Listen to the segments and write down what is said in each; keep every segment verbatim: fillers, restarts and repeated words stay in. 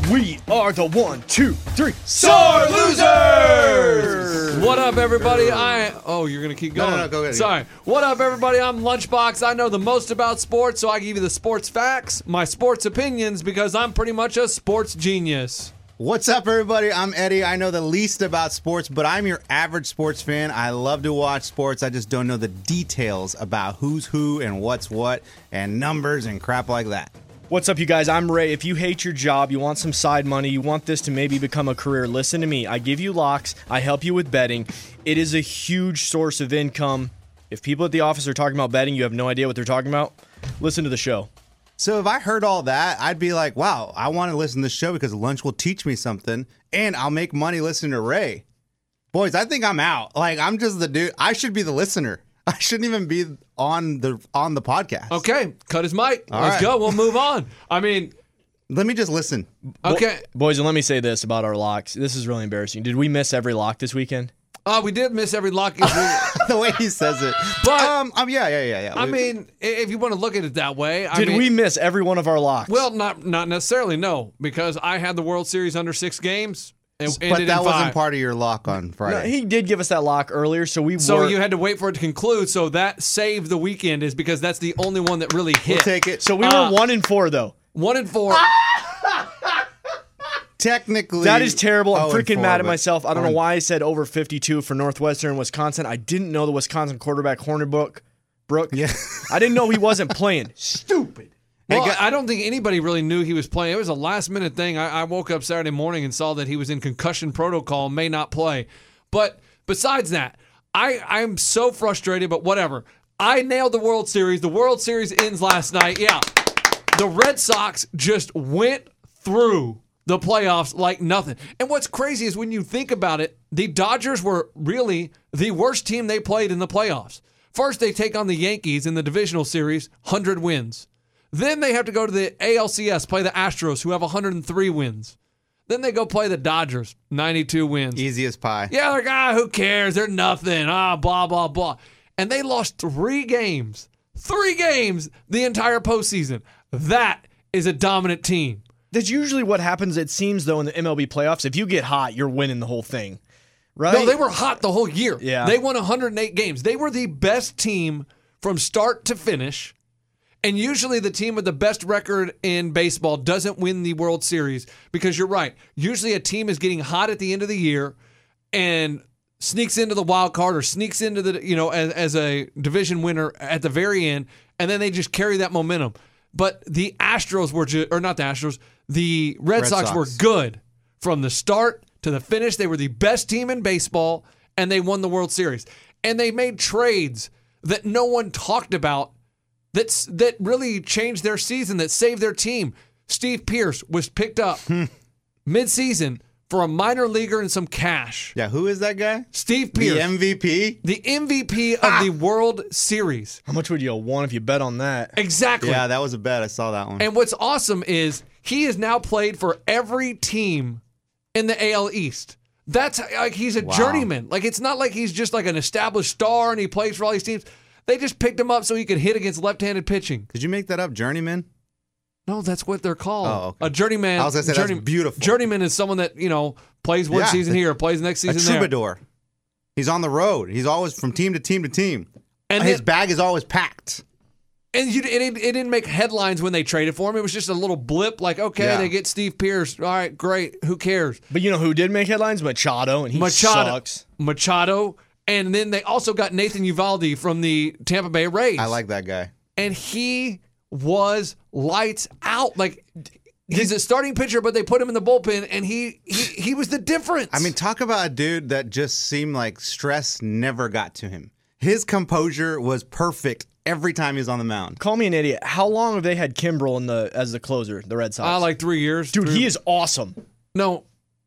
We are the one, two, three, Sore Losers! What up, everybody? I Oh, you're going to keep going. No, no, no, go ahead. Sorry. What up, everybody? I'm Lunchbox. I know the most about sports, so I give you the sports facts, my sports opinions, because I'm pretty much a sports genius. What's up, everybody? I'm Eddie. I know the least about sports, but I'm your average sports fan. I love to watch sports. I just don't know the details about who's who and what's what and numbers and crap like that. What's up, you guys? I'm Ray. If you hate your job, you want some side money, you want this to maybe become a career, listen to me. I give you locks. I help you with betting. It is a huge source of income. If people at the office are talking about betting, you have no idea what they're talking about, listen to the show. So if I heard all that, I'd be like, wow, I want to listen to this show because lunch will teach me something, and I'll make money listening to Ray. Boys, I think I'm out. Like, I'm just the dude. I should be the listener. I shouldn't even be on the on the podcast. Okay, cut his mic. All Let's right. go. We'll move on. I mean, Let me just listen. okay. Boys, and let me say this about our locks. This is really embarrassing. Did we miss every lock this weekend? Uh, we did miss every lock. The way he says it. But- um, um yeah, yeah, yeah, yeah. I We- mean, if you want to look at it that way. I Did mean, we miss every one of our locks? Well, not not necessarily, no, because I had the World Series under six games. And but ended that in wasn't five. part of your lock on No, Friday. he did give us that lock earlier, so we So were. you had to wait for it to conclude. So that saved the weekend, is because that's the only one that really hit. We'll take it. so we uh, were one and four though. One and four. Technically, That is terrible. I'm oh, and freaking four, mad at but- myself. I don't know um, why I said over fifty-two for Northwestern Wisconsin. I didn't know the Wisconsin quarterback Hornibrook. Brooke. Yeah. I didn't know he wasn't playing. Stupid. Well, Hey, gu- I don't think anybody really knew he was playing. It was a last minute thing. I, I woke up Saturday morning and saw that he was in concussion protocol, may not play. But besides that, I, I'm so frustrated, but whatever. I nailed the World Series. The World Series ends last night. Yeah. The Red Sox just went through the playoffs like nothing. And what's crazy is when you think about it, the Dodgers were really the worst team they played in the playoffs. First, they take on the Yankees in the divisional series, one hundred wins. Then they have to go to the A L C S, play the Astros, who have one hundred three wins. Then they go play the Dodgers, ninety-two wins. Easy as pie. Yeah, they're like, ah, who cares? They're nothing. Ah, blah, blah, blah. And they lost three games. Three games the entire postseason. That is a dominant team. That's usually what happens, it seems, though, in the M L B playoffs. If you get hot, you're winning the whole thing. Right? No, they were hot the whole year. Yeah. They won one hundred eight games. They were the best team from start to finish. And usually the team with the best record in baseball doesn't win the World Series, because you're right. Usually a team is getting hot at the end of the year and sneaks into the wild card or sneaks into the, you know, as, as a division winner at the very end, and then they just carry that momentum. But the Astros were just, or not the Astros, the Red, Red Sox, Sox. were good from the start to the finish. They were the best team in baseball, and they won the World Series. And they made trades that no one talked about that's, that really changed their season, that saved their team. Steve Pearce was picked up mid-season for a minor leaguer and some cash. Yeah, who is that guy? Steve The Pearce, M V P? the M V P of the World Series. How much would you have won if you bet on that? Exactly. Yeah, that was a bet. I saw that one. And what's awesome is he has now played for every team in the A L East. That's like he's a Wow. journeyman. Like, it's not like he's just like an established star and he plays for all these teams. They just picked him up so he could hit against left-handed pitching. Did you make that up, journeyman? No, that's what they're called. Oh, okay. A journeyman. I was gonna say, that's beautiful. Journeyman is someone that, you know, plays one Yeah, season the- here, plays next A season there. troubadour. He's on the road. He's always from team to team to team. And His then- bag is always packed. And you, it, it didn't make headlines when they traded for him. It was just a little blip, like, okay, Yeah. they get Steve Pearce. All right, great. Who cares? But you know who did make headlines? Machado, and he Machado. sucks. Machado. And then they also got Nathan Uvalde from the Tampa Bay Rays. I like that guy. And he was lights out. Like, he's a starting pitcher, but they put him in the bullpen, and he he, he was the difference. I mean, talk about a dude that just seemed like stress never got to him. His composure was perfect every time he was on the mound. Call me an idiot. How long have they had Kimbrel in the as the closer, the Red Sox? uh, like three years. Dude, three- he is awesome. No,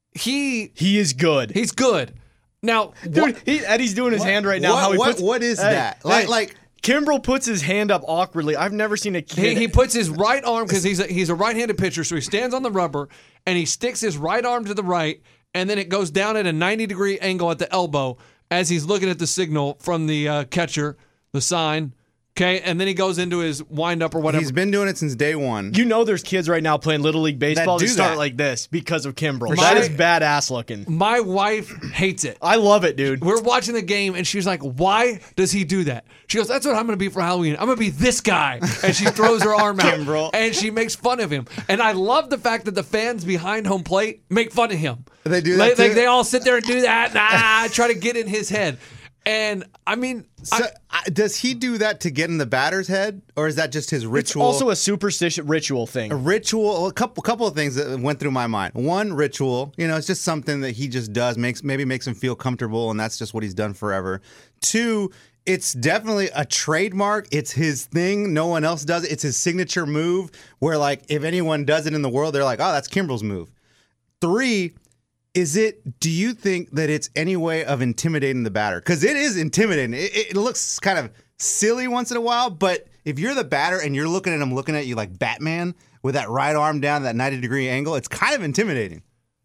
he He is good. he's good. Now, Dude, what- he, Eddie's doing his hand right now. what- how he what- puts, what is Hey, that? Like- hey, like- Kimbrel puts his hand up awkwardly. I've never seen a He, kid. he puts his right arm, because he's a, he's a right-handed pitcher, so he stands on the rubber and he sticks his right arm to the right, and then it goes down at a ninety degree angle at the elbow as he's looking at the signal from the uh, catcher, the sign, Okay, and then he goes into his wind-up or whatever. He's been doing it since day one. You know there's kids right now playing Little League Baseball That that do start that. like this because of Kimbrel. For That sure. is badass looking. My wife hates it. I love it, dude. We're watching the game, and she's like, why does he do that? She goes, that's what I'm going to be for Halloween. I'm going to be this guy. And she throws her arm out, Kimbrel. and she makes fun of him. And I love the fact that the fans behind home plate make fun of him. They do Like, that like, too? they all sit there and do that, nah, try to get in his head. And, I mean, So, I, I, does he do that to get in the batter's head, or is that just his It's ritual? also a superstition ritual thing. a ritual. A couple, couple of things that went through my mind. One, ritual. You know, it's just something that he just does. Makes maybe makes him feel comfortable, and that's just what he's done forever. Two, it's definitely a trademark. It's his thing. No one else does it. It's his signature move. Where like if anyone does it in the world, they're like, oh, that's Kimbrel's move. Three. Is it, do you think that it's any way of intimidating the batter? Because it is intimidating. It, it looks kind of silly once in a while, but if you're the batter and you're looking at him looking at you like Batman with that right arm down that ninety degree angle, it's kind of intimidating.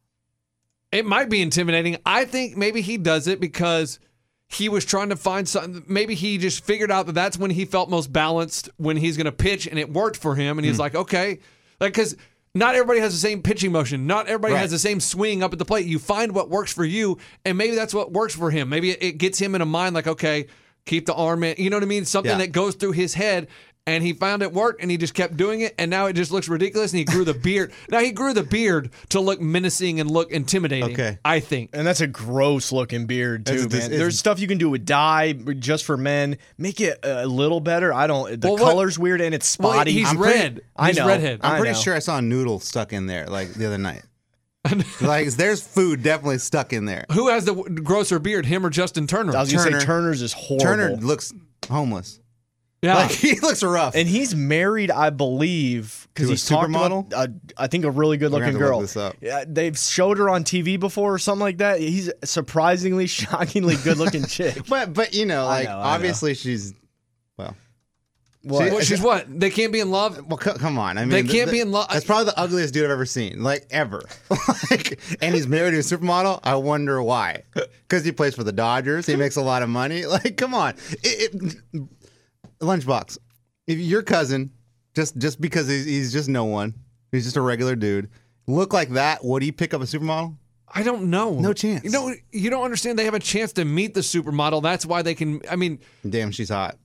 it might be intimidating. I think maybe he does it because he was trying to find something. Maybe he just figured out that that's when he felt most balanced when he's going to pitch, and it worked for him. And he's like, okay, like because not everybody has the same pitching motion. Not everybody Right. has the same swing up at the plate. You find what works for you, and maybe that's what works for him. Maybe it, it gets him in a mind like, okay, keep the arm in. You know what I mean? Something Yeah. that goes through his head. And he found it worked, and he just kept doing it, and now it just looks ridiculous, and he grew the beard. Now, he grew the beard to look menacing and look intimidating, Okay. I think. And that's a gross looking beard too, It's- man. it's- There's stuff you can do with dye just for men. Make it a little better. I don't. The Well, what- color's weird and it's Well, spotty. he's I'm pretty- red. I He's know. redhead. I'm I pretty know. sure I saw a noodle stuck in there like the other night. Like there's food definitely stuck in there. Who has the w- grosser beard, him or Justin Turner? I was gonna Turner. say Turner's is horrible. Turner looks homeless. yeah. Like he looks rough. And he's married, I believe, because To a he's talked supermodel? about, uh, I think, a really good We're gonna looking have to girl. look this up. Yeah, they've showed her on T V before or something like that. He's a surprisingly, shockingly good looking chick. but but you know, like know, I obviously she's well. What? Well, she's what? They can't be in love? Well, c- come on. I mean, They th- can't th- be in love. That's probably the ugliest dude I've ever seen, like ever. like, and he's married to a supermodel. I wonder why. Because he plays for the Dodgers. He makes a lot of money. Like, come on. It, it, Lunchbox. If your cousin, just just because he's, he's just no one, he's just a regular dude, look like that, would he pick up a supermodel? I don't know. No chance. You know, you don't understand. They have a chance to meet the supermodel. That's why they can. I mean, Damn, she's hot.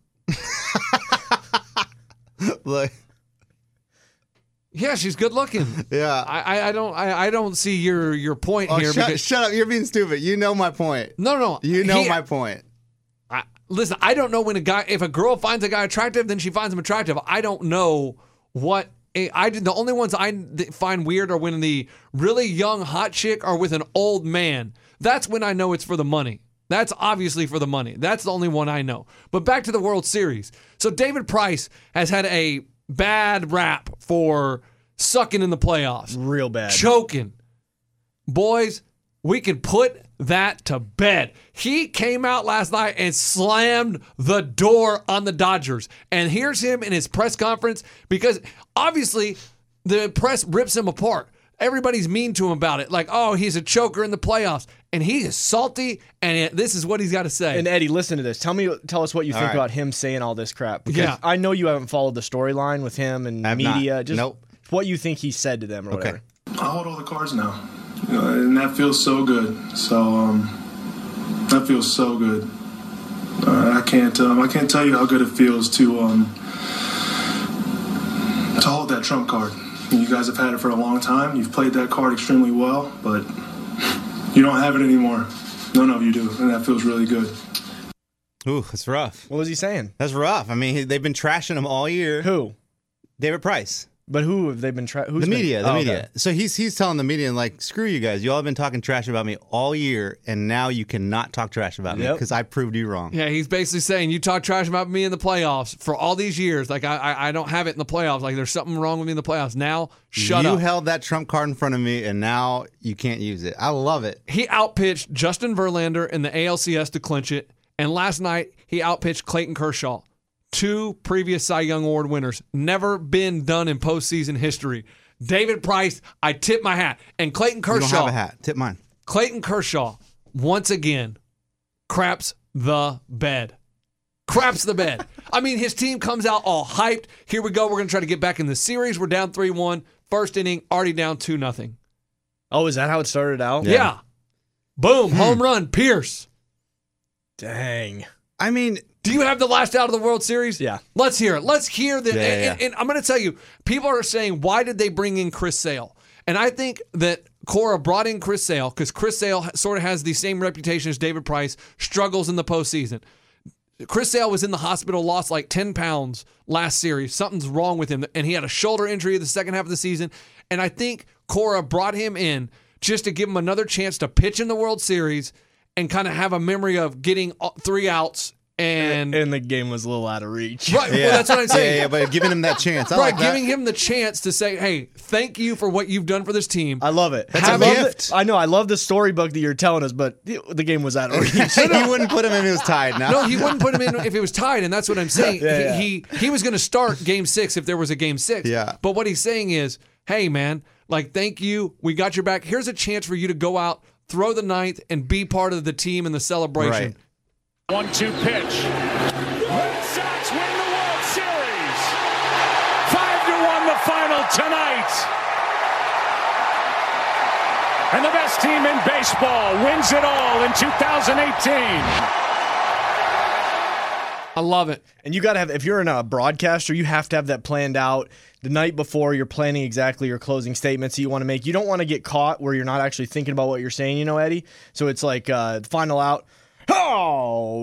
like, yeah, she's good looking. yeah. I, I, I don't. I, I don't see your your point Oh, here. shut, because, shut up. You're being stupid. You know my point. no, no. You know He- my point. I, listen, I don't know when a guy, if a girl finds a guy attractive, then she finds him attractive. I don't know what. I the only ones I find weird are when the really young hot chick are with an old man. That's when I know it's for the money. That's obviously for the money. That's the only one I know. But back to the World Series. So David Price has had a bad rap for sucking in the playoffs, Real bad. choking. Boys, we can put that to bed. He came out last night and slammed the door on the Dodgers. And here's him in his press conference because obviously the press rips him apart. Everybody's mean to him about it. Like, oh, he's a choker in the playoffs. And he is salty, and it, this is what he's got to say. And Eddie, listen to this. Tell me, tell us what you All think right. about him saying all this crap. Because Yeah. I know you haven't followed the storyline with him and I have not. media. Just Nope. what you think he said to them or Okay. whatever. I hold all the cards now, you know, and that feels so good. So um, that feels so good. Uh, I can't, um, I can't tell you how good it feels to um, to hold that trump card. You guys have had it for a long time. You've played that card extremely well, but you don't have it anymore. None of you do, and that feels really good. Ooh, that's rough. What was he saying? That's rough. I mean, he- they've been trashing him all year. Who? David Price. But who have they been? Tra- who's The been- media, the Oh, okay. media. So he's he's telling the media like, screw you guys. You all have been talking trash about me all year, and now you cannot talk trash about me Yep. because I proved you wrong. Yeah, he's basically saying you talk trash about me in the playoffs for all these years. Like I, I, I don't have it in the playoffs. Like there's something wrong with me in the playoffs. Now, shut you up. held that trump card in front of me, and now you can't use it. I love it. He outpitched Justin Verlander in the A L C S to clinch it, and last night he outpitched Clayton Kershaw, two previous Cy Young Award winners. Never been done in postseason history. David Price, I tip my hat, and Clayton You Kershaw. don't have a hat. Tip mine. Clayton Kershaw, once again, craps the bed. Craps the bed. I mean, his team comes out all hyped. Here we go. We're going to try to get back in the series. We're down three one. First inning, already down two nothing. Oh, is that how it started out? Yeah. yeah. Boom. Home run. Pierce. Dang. I mean, do you have the last out of the World Series? Yeah. Let's hear it. Let's hear the. Yeah, and, yeah. and, and I'm going to tell you, people are saying, why did they bring in Chris Sale? And I think that Cora brought in Chris Sale because Chris Sale sort of has the same reputation as David Price, struggles in the postseason. Chris Sale was in the hospital, lost like ten pounds last series. Something's wrong with him. And he had a shoulder injury the second half of the season. And I think Cora brought him in just to give him another chance to pitch in the World Series and kind of have a memory of getting three outs. And, and the game was a little out of reach. Right, yeah. well, that's what I'm saying. Yeah, yeah, but giving him that chance. I right, like that. giving him the chance to say, hey, thank you for what you've done for this team. I love it. That's I a love gift. The, I know. I love the storybook that you're telling us, but the, the game was out of reach. He wouldn't put him in if it was tied now. No, he wouldn't put him in if it was tied, and that's what I'm saying. Yeah, yeah. He, he he was going to start game six if there was a game six. Yeah. But what he's saying is, hey, man, like, thank you. We got your back. Here's a chance for you to go out, throw the ninth, and be part of the team in the celebration. Right. one two pitch. Red Sox win the World Series. five to one the final tonight. And the best team in baseball wins it all in two thousand eighteen. I love it. And you got to have, if you're in a broadcaster, you have to have that planned out the night before. You're planning exactly your closing statements that you want to make. You don't want to get caught where you're not actually thinking about what you're saying, you know, Eddie? So it's like uh, final out. Oh,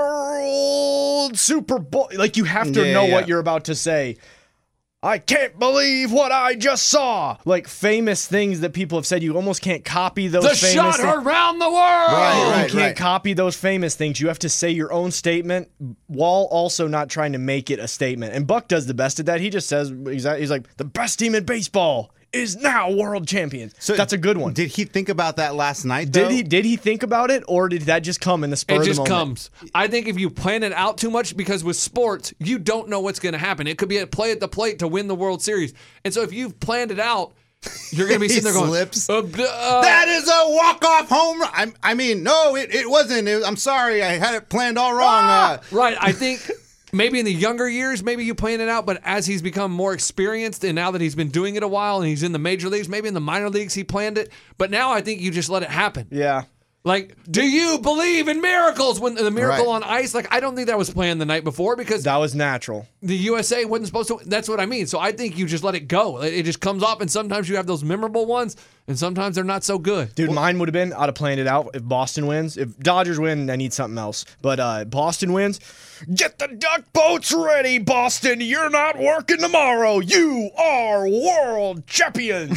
World Super Bowl. Like, you have to Yeah, know yeah. what you're about to say. I can't believe what I just saw. Like, famous things that people have said. You almost can't copy those The famous shot things. around the world. Right, You right. can't copy those famous things. You have to say your own statement while also not trying to make it a statement. And Buck does the best at that. He just says, exactly, he's like, the best team in baseball is now world champions. So that's a good one. Did he think about that last night, Did though? he did he think about it, or did that just come in the spur It of the just moment? comes. I think if you plan it out too much, because with sports, you don't know what's going to happen. It could be a play at the plate to win the World Series. And so if you've planned it out, you're going to be He sitting there going, slips. uh, uh, That is a walk-off home run. I, I mean, no, it, it wasn't. It, I'm sorry. I had it planned all wrong. Uh, Right. I think maybe in the younger years, maybe you plan it out, but as he's become more experienced and now that he's been doing it a while and he's in the major leagues, maybe in the minor leagues he planned it. But now I think you just let it happen. Yeah. Like, do you believe in miracles? When the miracle Right. on ice, like, I don't think that was planned the night before because That was natural. the U S A wasn't supposed to. That's what I mean. So I think you just let it go. It it just comes off, and sometimes you have those memorable ones, and sometimes they're not so good. Dude, mine would have been, I'd have planned it out if Boston wins. If Dodgers win, I need something else. But uh, Boston wins, get the duck boats ready, Boston. You're not working tomorrow. You are world champions.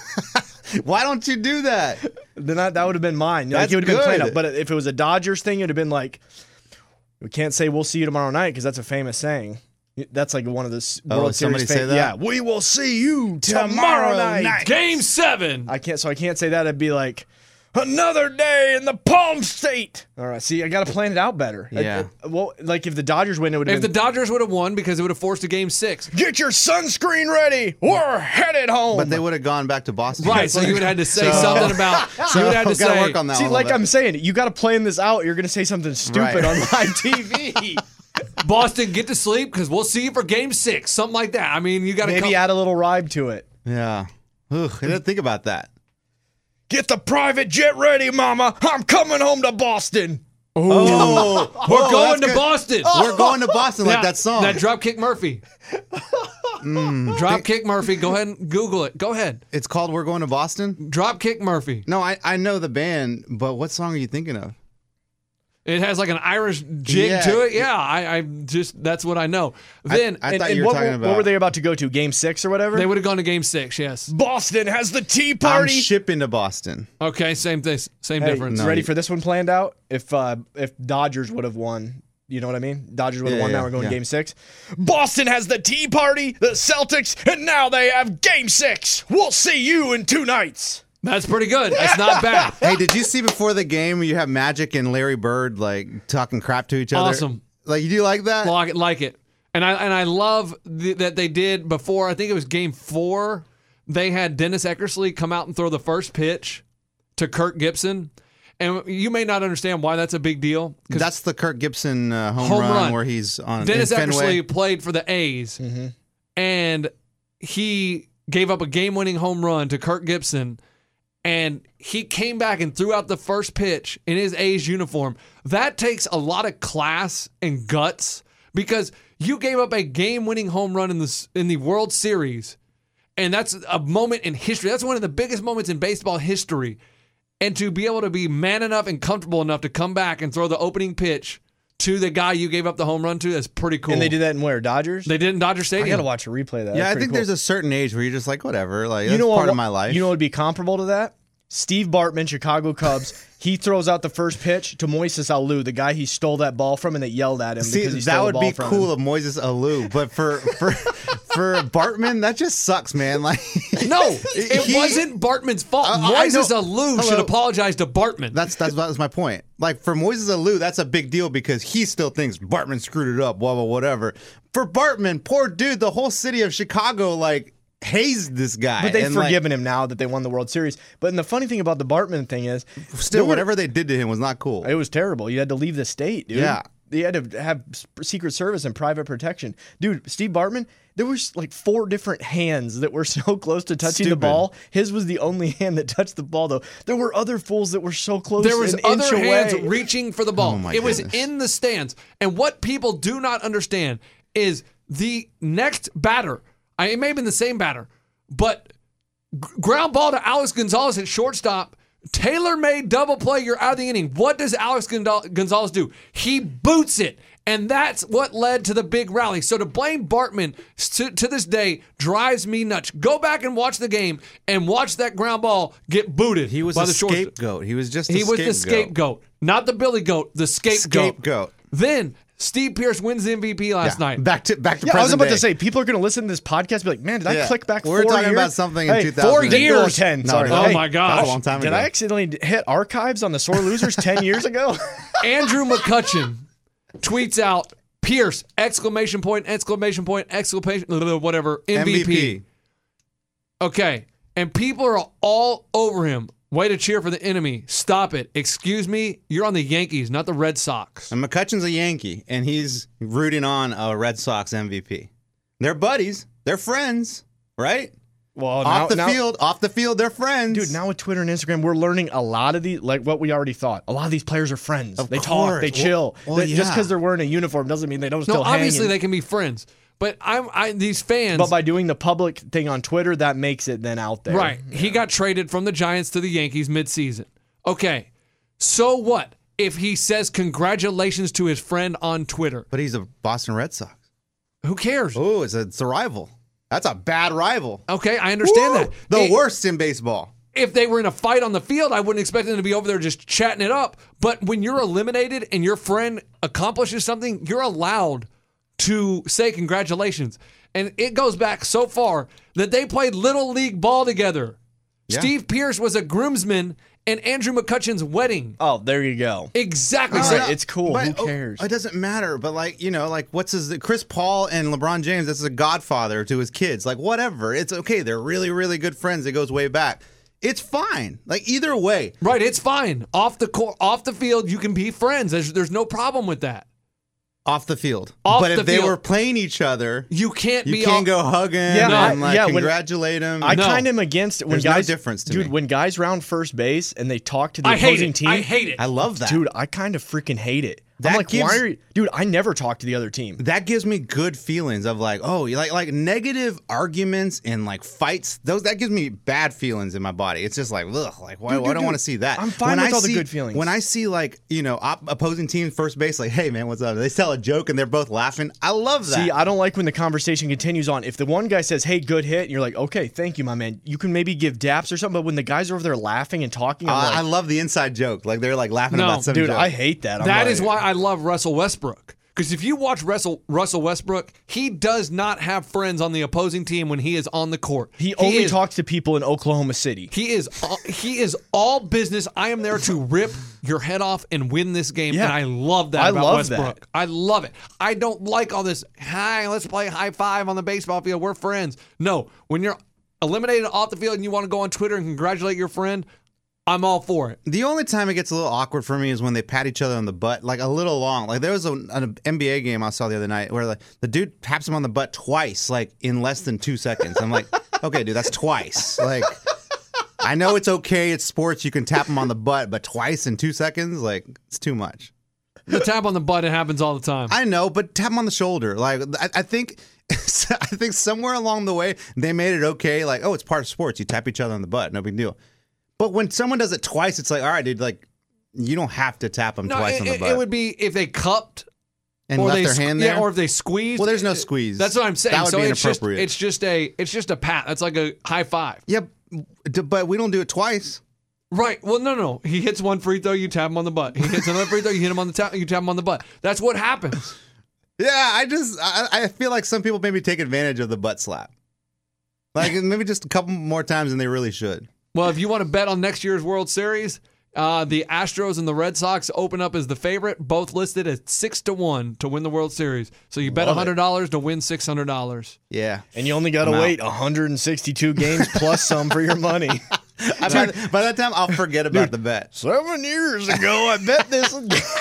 why don't you do that? Then that, that would have been mine. Like, That's it would have been planned good. out. But if it was a Dodgers thing, it would have been like, we can't say we'll see you tomorrow night because that's a famous saying. That's like one of the s- Oh, World somebody Series say fam- that? Yeah, we will see you tomorrow, Tomorrow night. night. Game seven. I can't. So I can't say that. It'd be like another day in the Palm State. All right. See, I got to plan it out better. Yeah. I- I- well, like if the Dodgers win, it would have If the been. Dodgers would have won because it would have forced a game six. Get your sunscreen ready. We're headed home. But they would have gone back to Boston. Right, so you would have had to say So- something about. You would have to gotta say. work on that See, one a like little I'm bit. saying, you got to plan this out. You're going to say something stupid Right. on live T V. Boston, get to sleep because we'll see you for game six. Something like that. I mean, you got to Maybe come. add a little rhyme to it. Yeah. Ugh, I didn't think about that. Get the private jet ready, Mama. I'm coming home to Boston. Oh, We're oh, going that's to good. Boston. We're going to Boston like Yeah, that song. That Dropkick Murphy. Dropkick Murphy. Go ahead and Google it. Go ahead. It's called We're Going to Boston? Dropkick Murphy. No, I, I know the band, but what song are you thinking of? It has like an Irish jig Yeah. to it. Yeah, I, I just that's what I know. Then I And- thought and you were what, talking were- about. what were they about to go to? Game six or whatever? they would have gone to game six. Yes. Boston has the tea I'm party. shipping to Boston. Okay. Same thing. Same Hey, difference. ready for this one planned out? If uh, if Dodgers would have won, you know what I mean? Dodgers would have Yeah, won. yeah, now we're going yeah. game six. Boston has the tea party, the Celtics, and now they have game six. We'll see you in two nights. That's pretty good. That's not bad. Hey, did you see before the game where you have Magic and Larry Bird like talking crap to each other? Awesome. Like, you do like that? Like it, like it. And I and I love th- that they did before. I think it was game four. They had Dennis Eckersley come out and throw the first pitch to Kirk Gibson, And you may not understand why that's a big deal. That's the Kirk Gibson uh, home, Home run, run. where he's on Dennis in Fenway. Eckersley played for the A's, Mm-hmm. and he gave up a game-winning home run to Kirk Gibson, and he came back and threw out the first pitch in his A's uniform. That takes a lot of class and guts, because you gave up a game-winning home run in the in the World Series, and that's a moment in history. That's one of the biggest moments in baseball history. And to be able to be man enough and comfortable enough to come back and throw the opening pitch to the guy you gave up the home run to, that's pretty cool. And they did that in where? Dodgers? They did in Dodger Stadium. I got to watch a replay of that. Yeah, That's I pretty think cool. there's a certain age where you're just like, whatever. Like, that's you know part what, of my life. You know what would be comparable to that? Steve Bartman, Chicago Cubs. He throws out the first pitch to Moises Alou, the guy he stole that ball from and that yelled at him See, because he that stole would the ball be from cool him. of Moises Alou, but for for for Bartman, that just sucks, man. Like, No, it He- wasn't Bartman's fault. Uh, I Moises know- Alou should Hello. apologize to Bartman. That's that's that was my point. Like, for Moises Alou, that's a big deal because he still thinks Bartman screwed it up, blah blah whatever. For Bartman, poor dude, the whole city of Chicago like hazed this guy. But they've and, like, forgiven him now that they won the World Series. But and the funny thing about the Bartman thing is, still, there were- whatever they did to him was not cool. it was terrible. You had to leave the state, dude. Yeah. You had to have s- Secret Service and private protection. Dude, Steve Bartman, there was like four different hands that were so close to touching the Stupid. ball. His was the only hand that touched the ball, though. There were other fools that were so close. There was an other inch hands away. reaching for the ball. Oh, my it was goodness. in the stands. And what people do not understand is the next batter, I, it may have been the same batter, but g- ground ball to Alex Gonzalez at shortstop, tailor-made double play, you're out of the inning. What does Alex Gonzal- Gonzalez do? He boots it. And that's what led to the big rally. So to blame Bartman to, to this day drives me nuts. Go back and watch the game and watch that ground ball get booted. He was by a the short- scapegoat. He was just a He was scapegoat. the scapegoat, not the Billy Goat, the scapegoat. Scapegoat. Then Steve Pierce wins the M V P last Yeah. night. Back to back to Yeah, I was present about day. to say, people are going to listen to this podcast and be like, man, did I Yeah. click back We were four talking years? about something in Hey, two thousand. four Four years. ten, No, sorry. no, Oh Hey, my gosh. That's a long time Did ago. I accidentally hit archives on the Sore Losers ten years ago? Andrew McCutcheon tweets out Pierce exclamation point exclamation point exclamation whatever M V P. M V P. Okay, and people are all over him. Way to cheer for the enemy. Stop it. Excuse me. You're on the Yankees, not the Red Sox. And McCutcheon's a Yankee, and he's rooting on a Red Sox M V P. They're buddies. They're friends, right? Well, off the field, off the field, they're friends. Dude, now with Twitter and Instagram, we're learning a lot of these, like what we already thought. A lot of these players are friends. Of they course. talk, they Well- chill. well, That- Just yeah. because they're wearing a uniform doesn't mean they don't No, still hang. obviously and- they can be friends, but I'm I these fans. But by doing the public thing on Twitter, that makes it then out there. Right. He got traded from the Giants to the Yankees midseason. Okay. So what if he says congratulations to his friend on Twitter? But he's a Boston Red Sox. Who cares? Oh, it's a, it's a rival. That's a bad rival. Okay, I understand Woo! that. The It- worst in baseball. If they were in a fight on the field, I wouldn't expect them to be over there just chatting it up. But when you're eliminated and your friend accomplishes something, you're allowed to say congratulations. And it goes back so far that they played Little League ball together. Yeah. Steve Pierce was a groomsman at Andrew McCutcheon's wedding. Oh, there you go. Exactly. No, So no. It's cool. But, Who oh, cares? it doesn't matter. But like, you know, like what's his Chris Paul and LeBron James, that's a godfather to his kids. Like whatever. It's okay. They're really, really good friends. It goes way back. It's fine. Like either way. Right, it's fine. Off the court, off the field, you can be friends. There's, there's no problem with that. Off the field. Off but if the they field. were playing each other, You can't you be can't all- go hug him Yeah, and I- like yeah, when- congratulate him. I No. kind of am against it when There's no guys. difference to dude, me. when guys round first base and they talk to the I hate opposing it. team. I hate it. I love that. Dude, I kind of freaking hate it. That I'm like, gives- why are you, dude? I never talk to the other team. that gives me good feelings of like, oh, you like like negative arguments and like fights. Those that gives me bad feelings in my body. It's just like, ugh, like why, Dude, why dude, I don't want dude, to see that. I'm fine when with I all the see, good feelings. When I see like you know op- opposing team first base, like, hey man, what's up? They tell a joke and they're both laughing. I love that. See, I don't like when the conversation continues on. If the one guy says, "Hey, good hit," and you're like, "Okay, thank you, my man," you can maybe give daps or something. But when the guys are over there laughing and talking, I'm Uh, like, I love the inside joke. Like they're like laughing No, about some dude, joke. I hate that. I'm That like, is why I love Russell Westbrook. Because if you watch Russell, Russell Westbrook, he does not have friends on the opposing team when he is on the court. he only is, talks to people in Oklahoma City. He is all- he is all business. I am there to rip your head off and win this game, Yeah. and I love that I about love Westbrook. that. I love it. I don't like all this. Hi, let's play high five on the baseball field. We're friends. No, when you're eliminated off the field and you want to go on Twitter and congratulate your friend, I'm all for it. The only time it gets a little awkward for me is when they pat each other on the butt, like a little long. Like there was a, an N B A game I saw the other night where like, the dude taps him on the butt twice, like in less than two seconds. I'm like, okay, dude, that's twice. Like, I know it's okay, it's sports, you can tap him on the butt, but twice in two seconds, like, it's too much. The tap on the butt, it happens all the time. I know, but tap him on the shoulder. Like, I, I think, I think somewhere along the way they made it okay. Like, oh, it's part of sports. You tap each other on the butt, no big deal. But when someone does it twice, it's like, all right, dude, like, you don't have to tap them no, twice it, on the it, butt. it would be if they cupped and or left they their sque- hand there. Yeah, or if they squeezed. Well, there's no squeeze. That's what I'm saying. That would so be it's just inappropriate. it's just a it's just a pat. That's like a high five. Yeah, but we don't do it twice. Right. Well, no, no. He hits one free throw, you tap him on the butt. He hits another free throw, you hit him on the tap, you tap him on the butt. That's what happens. Yeah, I just I, I feel like some people maybe take advantage of the butt slap. Like maybe just a couple more times than they really should. Well, if you want to bet on next year's World Series, uh, the Astros and the Red Sox open up as the favorite, both listed at six to one to win the World Series. So you bet Love it. one hundred dollars to win six hundred dollars. Yeah. And you only got to I'm out. wait one hundred sixty-two games plus some for your money. I, by, by that time, I'll forget about the bet. Seven years ago, I bet this.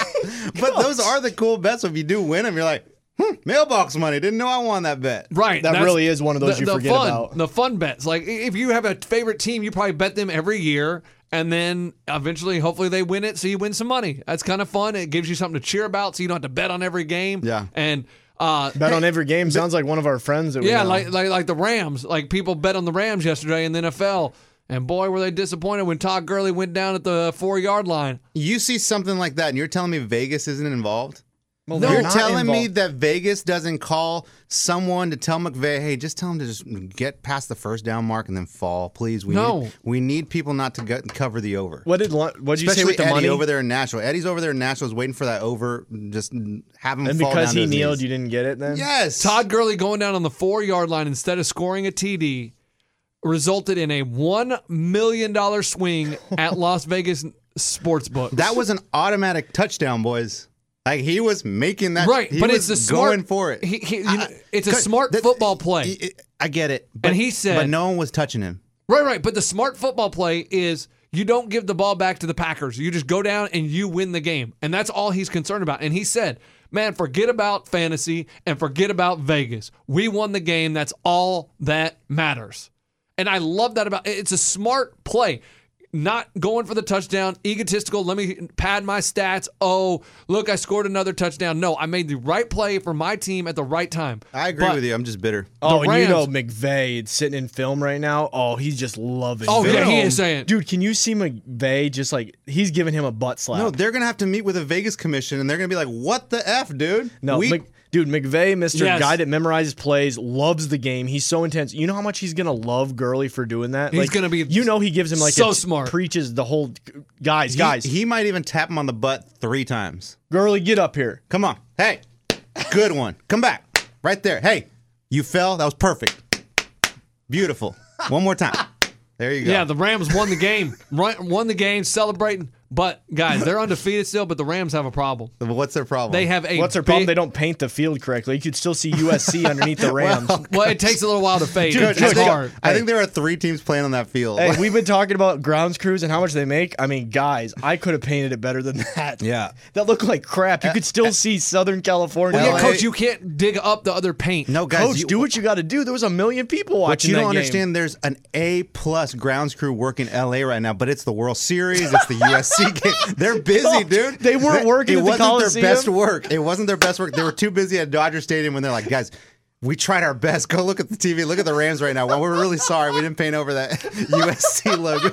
But those are the cool bets. If you do win them, you're like, hmm, mailbox money. Didn't know I won that bet. Right. That that's really is one of those the, you the forget fun, about. The fun bets. Like if you have a favorite team, you probably bet them every year. And then eventually, hopefully, they win it, so you win some money. That's kind of fun. It gives you something to cheer about, so you don't have to bet on every game. Yeah. And uh, Bet hey, on every game sounds like one of our friends. That we yeah, know. like, like like the Rams. Like people bet on the Rams yesterday in the N F L, and boy, were they disappointed when Todd Gurley went down at the four yard line. You see something like that, and you're telling me Vegas isn't involved? Well, No, they're You're not telling me involved. that Vegas doesn't call someone to tell McVay, hey, just tell him to just get past the first down mark and then fall, please. We No. need, we need people not to get, cover the over. What did what did you say Especially with the Eddie money? over there in Nashville. Eddie's over there in Nashville is waiting for that over. Just have him and fall because down to he his kneeled, knees. you didn't get it then? Yes. Todd Gurley going down on the four yard line instead of scoring a T D resulted in a one million dollars swing at Las Vegas Sportsbook. That was an automatic touchdown, boys. Like he was making that right, he but was it's a going smart for it. He, he, you I- know, it's a cut- smart that- football play. I- I get it. But, And he said- but no one was touching him. Right, right. But the smart football play is you don't give the ball back to the Packers. You just go down and you win the game. And that's all he's concerned about. And he said, man, forget about fantasy and forget about Vegas. We won the game. That's all that matters. And I love that about it's a smart play. Not going for the touchdown, egotistical. Let me pad my stats. Oh, look, I scored another touchdown. No, I made the right play for my team at the right time. I agree But- with you. I'm just bitter. Oh, The and you know Rams- McVay sitting in film right now. Oh, he's just loving. Oh, yeah, film. he is saying- dude, can you see McVay just like he's giving him a butt slap? No, they're gonna have to meet with a Vegas commission, and they're gonna be like, "What the f, dude?" No, we, Mc, dude, McVay, Mister Yes. Guy that memorizes plays, loves the game. He's so intense. You know how much he's gonna love Gurley for doing that. He's Like, gonna be You know, he gives him like so a, smart. Preaches the whole guys, he, guys. he might even tap him on the butt three times. Gurley, get up here. Come on, hey, good one. Come back, right there. Hey, you fell. That was perfect. Beautiful. One more time. There you go. Yeah, the Rams won the game. Run- won the game, celebrating. But, guys, they're undefeated still, but the Rams have a problem. What's their problem? They have a What's their problem? big- They don't paint the field correctly. You could still see U S C underneath the Rams. Well, it takes a little while to fade. Coach, It's I, think, hard. I think there are three teams playing on that field. Hey, we've been talking about grounds crews and how much they make. I mean, guys, I could have painted it better than that. Yeah. That looked like crap. You could still see Southern California. Well, yeah, L A Coach, you can't dig up the other paint. no, guys, Coach, you, do what you got to do. There was a million people But watching you don't that game. understand. There's an A plus grounds crew working L A right now, but it's the World Series. It's the U S C game. They're busy, No, dude. they weren't working It at the wasn't Coliseum. their best work. It wasn't their best work. They were too busy at Dodger Stadium when they're like, guys, we tried our best. Go look at the T V. Look at the Rams right now. Well, we're really sorry we didn't paint over that U S C logo.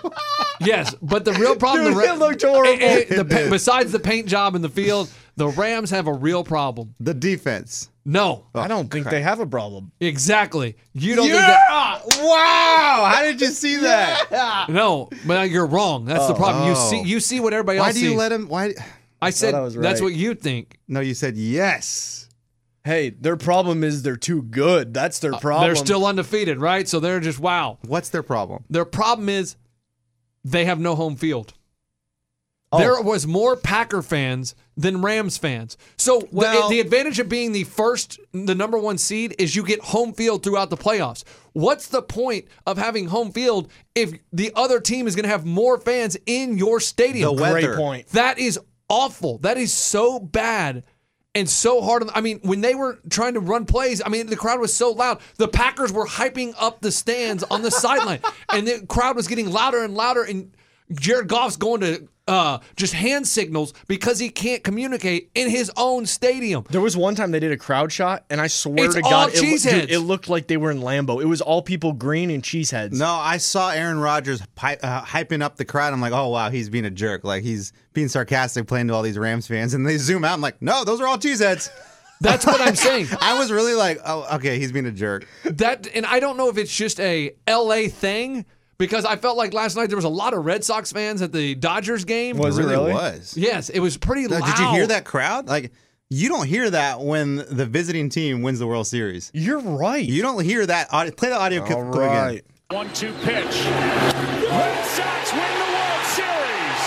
Yes, but the real problem. Dude, the Ra- it looked horrible. Eh, eh, the It pa- did. besides the paint job in the field, the Rams have a real problem. The defense. No, I don't think they have a problem. exactly. You don't think that. Wow! How did you see that? No, but you're wrong. That's the problem. You Oh. see, you see what everybody Why else do you sees. let him? Why? I said I was that's right. what you think. No, you said yes. Hey, their problem is they're too good. That's their problem. Uh, They're still undefeated, right? So they're just wow. What's their problem? Their problem is they have no home field. Oh. There was more Packer fans than Rams fans. So Well- the, the advantage of being the first, the number one seed is you get home field throughout the playoffs. What's the point of having home field if the other team is going to have more fans in your stadium? The weather. Great point. That is awful. That is so bad and so hard. On, I mean, when they were trying to run plays, I mean, the crowd was so loud. The Packers were hyping up the stands on the sideline, and the crowd was getting louder and louder, and Jared Goff's going to uh, just hand signals because he can't communicate in his own stadium. There was one time they did a crowd shot, and I swear It's to all God, it, cheeseheads. dude, it looked like they were in Lambeau. It was all people green and cheeseheads. No, I saw Aaron Rodgers pi- uh, hyping up the crowd. I'm like, oh, wow, he's being a jerk. Like, he's being sarcastic playing to all these Rams fans. And they zoom out. I'm like, no, those are all cheeseheads. That's what I'm saying. I was really like, oh, okay, he's being a jerk. That, and I don't know if it's just a L A thing, because I felt like last night there was a lot of Red Sox fans at the Dodgers game. Was it really? was. Yes, it was pretty Now, loud. Did you hear that crowd? Like, you don't hear that when the visiting team wins the World Series. You're right. You don't hear that. Audio, play the audio clip all clip again. right. one two pitch. Red Sox win the World Series.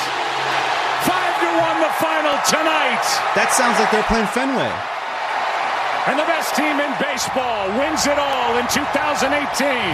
five to one the final tonight. That sounds like they're playing Fenway. And the best team in baseball wins it all in two thousand eighteen.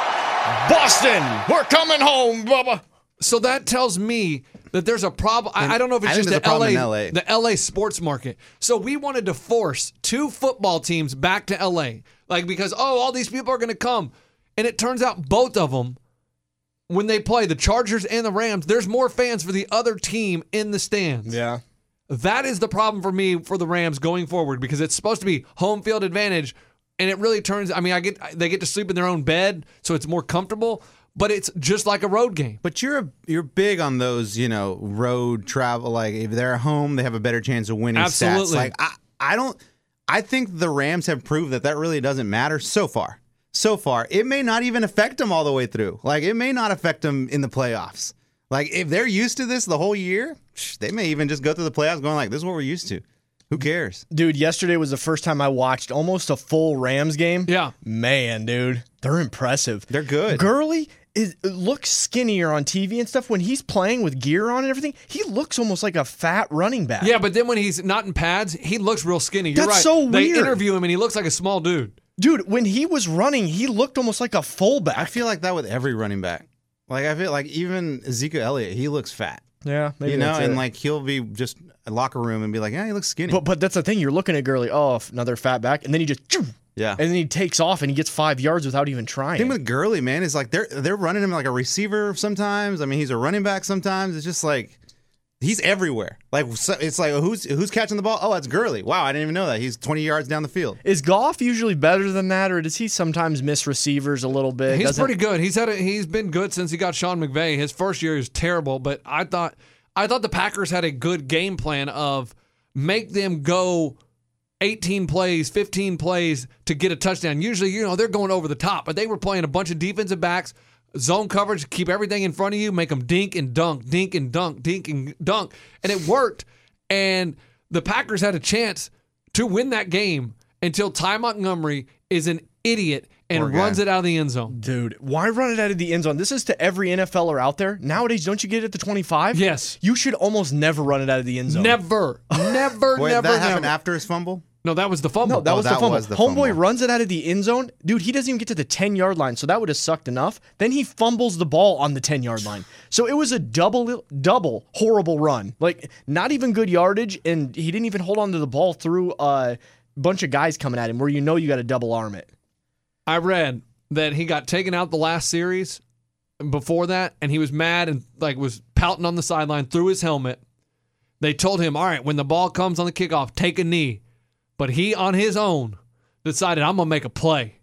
Boston, we're coming home, Bubba. So that tells me that there's a problem. I, I don't know if it's I think just there's the a problem L A, in L A. the L A sports market. So we wanted to force two football teams back to L A, like because oh, all these people are going to come, and it turns out both of them, when they play the Chargers and the Rams, there's more fans for the other team in the stands. Yeah. That is the problem for me for the Rams going forward, because it's supposed to be home field advantage, and it really turns. I mean, I get they get to sleep in their own bed, so it's more comfortable. But it's just like a road game. But you're a, you're big on those, you know, road travel. Like if they're at home, they have a better chance of winning. Absolutely. Stats. Like I, I don't. I think the Rams have proved that that really doesn't matter so far. So far, it may not even affect them all the way through. Like it may not affect them in the playoffs. Like if they're used to this the whole year, they may even just go through the playoffs going like, "This is what we're used to." Who cares? Dude, yesterday was the first time I watched almost a full Rams game. Yeah. Man, dude, they're impressive. They're good. Gurley is looks skinnier on T V and stuff. When he's playing with gear on and everything, he looks almost like a fat running back. Yeah, but then when he's not in pads, he looks real skinny. You're That's right. so They weird. interview him, and he looks like a small dude. Dude, when he was running, he looked almost like a fullback. I feel like that with every running back. Like I feel like even Ezekiel Elliott, he looks fat. Yeah, maybe you know, that's and it. like he'll be just a locker room and be like, yeah, he looks skinny. But but that's the thing. You're looking at Gurley. Oh, another fat back, and then he just choo, yeah. and then he takes off and he gets five yards without even trying. The thing with Gurley, man, is like they're they're running him like a receiver sometimes. I mean, he's a running back sometimes. It's just like he's everywhere. Like so- it's like who's who's catching the ball? Oh, that's Gurley. Wow, I didn't even know that. He's twenty yards down the field. Is Goff usually better than that, or does he sometimes miss receivers a little bit? He's Doesn't- pretty good. He's had a, he's been good since he got Sean McVay. His first year was terrible, but I thought I thought the Packers had a good game plan of make them go eighteen plays, fifteen plays to get a touchdown. Usually, you know, they're going over the top, but they were playing a bunch of defensive backs, zone coverage, keep everything in front of you, make them dink and dunk, dink and dunk, dink and dunk. And it worked. And the Packers had a chance to win that game until Ty Montgomery is an idiot and Poor guy. runs it out of the end zone. Dude, why run it out of the end zone? This is to every NFLer out there. Nowadays, don't you get it at the twenty-five? Yes. You should almost never run it out of the end zone. Never, never, Wait, never, that happened never. after his fumble? No, that was the fumble. No, that Oh, was the that fumble. was the Homeboy fumble. runs it out of the end zone. Dude, he doesn't even get to the ten-yard line, so that would have sucked enough. Then he fumbles the ball on the ten-yard line. So it was a double, double horrible run. Like, not even good yardage, and he didn't even hold on to the ball through a bunch of guys coming at him where you know you got to double arm it. I read that he got taken out the last series before that, and he was mad and like was pouting on the sideline, threw his helmet. They told him, all right, when the ball comes on the kickoff, take a knee. But he, on his own, decided, I'm going to make a play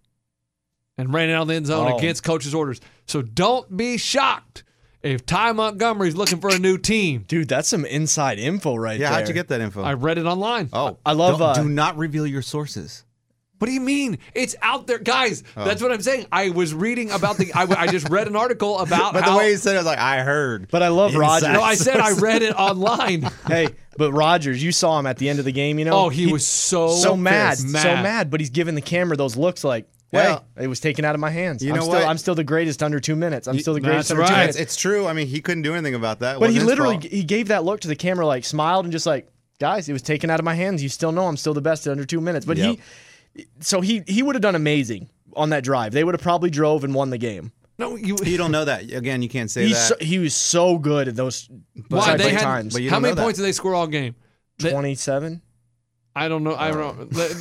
and ran it out of the end zone Oh. against coach's orders. So don't be shocked if Ty Montgomery's looking for a new team. Dude, that's some inside info right Yeah, there. how'd you get that info? I read it online. oh, I love, don't- uh, do not reveal your sources. What do you mean? It's out there. Guys, Oh. that's what I'm saying. I was reading about the, I, I just read an article about But how. the way he said it, I was like, I heard. But I love Rodgers. Inside no, I said I read it online. Hey, but Rodgers, you saw him at the end of the game, you know? Oh, he was so so mad, pissed. so mad, but he's giving the camera those looks like, Well, hey, it was taken out of my hands. you I'm know still, what? I'm still the greatest under two minutes. I'm still the greatest that's under two right. minutes. It's, it's true. I mean, he couldn't do anything about that. It But he wasn't his literally fault. he gave that look to the camera, like smiled and just like, guys, it was taken out of my hands. You still know I'm still the best at under two minutes. But Yep. he, so he he would have done amazing on that drive. They would have probably drove and won the game. No, you. You don't know that. Again, you can't say He's that. so, he was so good at those Why side they by had? times. But you How don't many know that. points did they score all game? They- twenty-seven. I don't know. I don't know.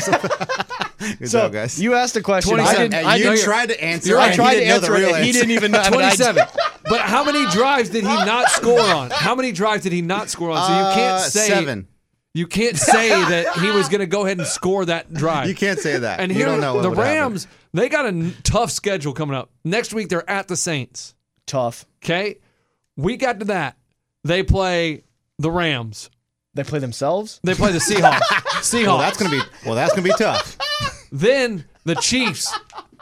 Good So job, guys. you asked a question. I twenty-seven. didn't. Hey, I, you didn't- tried to answer. You're it, right. and tried he to didn't know answer the real it. and He answer. didn't even know. have an idea. twenty-seven. But how many drives did he not score on? How many drives did he not score on? So you can't Uh, say seven. You can't say that he was going to go ahead and score that drive. You can't say that. And you here, don't know what the would happen. Rams, they got a n- tough schedule coming up. Next week, they're at the Saints. Tough. Okay? Week after that, they play the Rams. They play themselves. They play the Seahawks. Seahawks. Well, that's gonna be. Well, that's gonna be tough. Then the Chiefs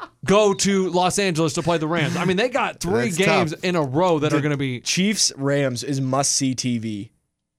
go to Los Angeles to play the Rams. I mean, they got three That's games tough. in a row that are going to be. Chiefs Rams is must see T V.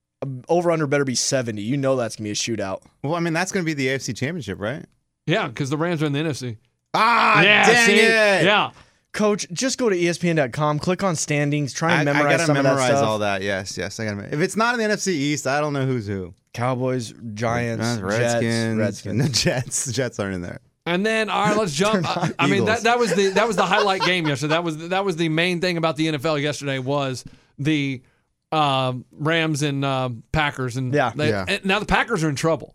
Over under better be seventy. You know that's gonna be a shootout. Well, I mean, that's gonna be the A F C Championship, right? Yeah, because the Rams are in the N F C. Ah, yeah, dang see? it! Yeah. Coach, just go to E S P N dot com, click on standings, try I, and I memorize gotta some memorize of that stuff. all that. Yes, yes, I gotta. If it's not in the N F C East, I don't know who's who. Cowboys, Giants, Uh, Redskins, Jets, Redskins. The Jets. The Jets aren't in there. And then, all right, let's jump. I, I mean, that, Eagles. that was the that was the highlight game yesterday. That was that was the main thing about the N F L yesterday was the um, Rams and uh, Packers, and Yeah. they, Yeah. and now the Packers are in trouble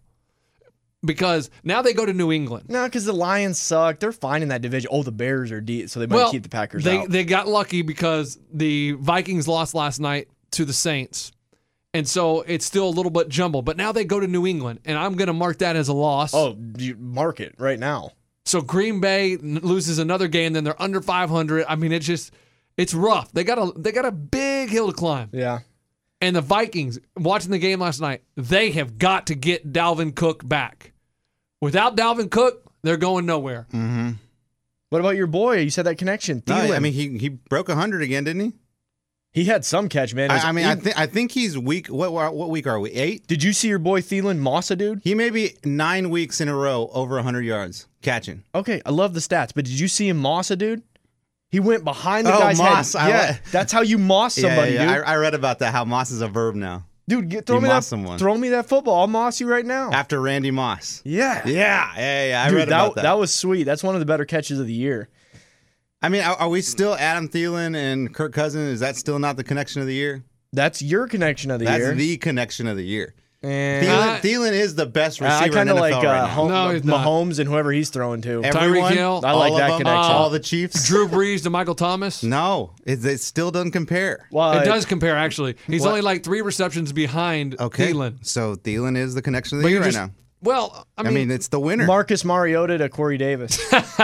because now they go to New England. No, because the Lions suck. They're fine in that division. Oh, the Bears are deep, so they might Well, keep the Packers they out. they got lucky because the Vikings lost last night to the Saints. And so it's still a little bit jumbled. But now they go to New England, and I'm going to mark that as a loss. oh, you mark it right now. So Green Bay n- loses another game, then they're under five hundred. I mean, it's just it's rough. They got a they got a big hill to climb. Yeah. And the Vikings, watching the game last night, they have got to get Dalvin Cook back. Without Dalvin Cook, they're going nowhere. What about your boy? You said that connection. No, Thielen. I mean, he he broke one hundred again, didn't he? he had some catch, man. It was I, I mean, I eight- think I think he's week. What what week are we? Eight. Did you see your boy Thielen Mossa, dude? He may be nine weeks in a row over one hundred yards catching. Okay, I love the stats, but did you see him Mossa, dude? He went behind the Oh, guy's Moss. head. I Yeah, li- that's how you moss somebody, yeah, yeah. dude. I, I read about that. How Moss is a verb now. dude, get, throw You me that. moss someone. Throw me that football. I'll moss you right now. After Randy Moss. yeah, Yeah, yeah, yeah. I dude, read about that. that was sweet. That's one of the better catches of the year. I mean, are, are we still Adam Thielen and Kirk Cousins? Is that still not the connection of the year? That's your connection of the That's year. the connection of the year. and Thielen, Uh, Thielen is the best I receiver in kind the of N F L like right uh, now. Hom- No, he's not. Mahomes and whoever he's throwing to. Everyone, Hill. I like all that of them, connection. all the Chiefs. Drew Brees to Michael Thomas. No, it, it still doesn't compare. Well, It does compare, actually. He's What? only like three receptions behind Okay, Thielen. so Thielen is the connection of the But you year right just- now. Well, I I mean, mean, it's the winner. Marcus Mariota to Corey Davis.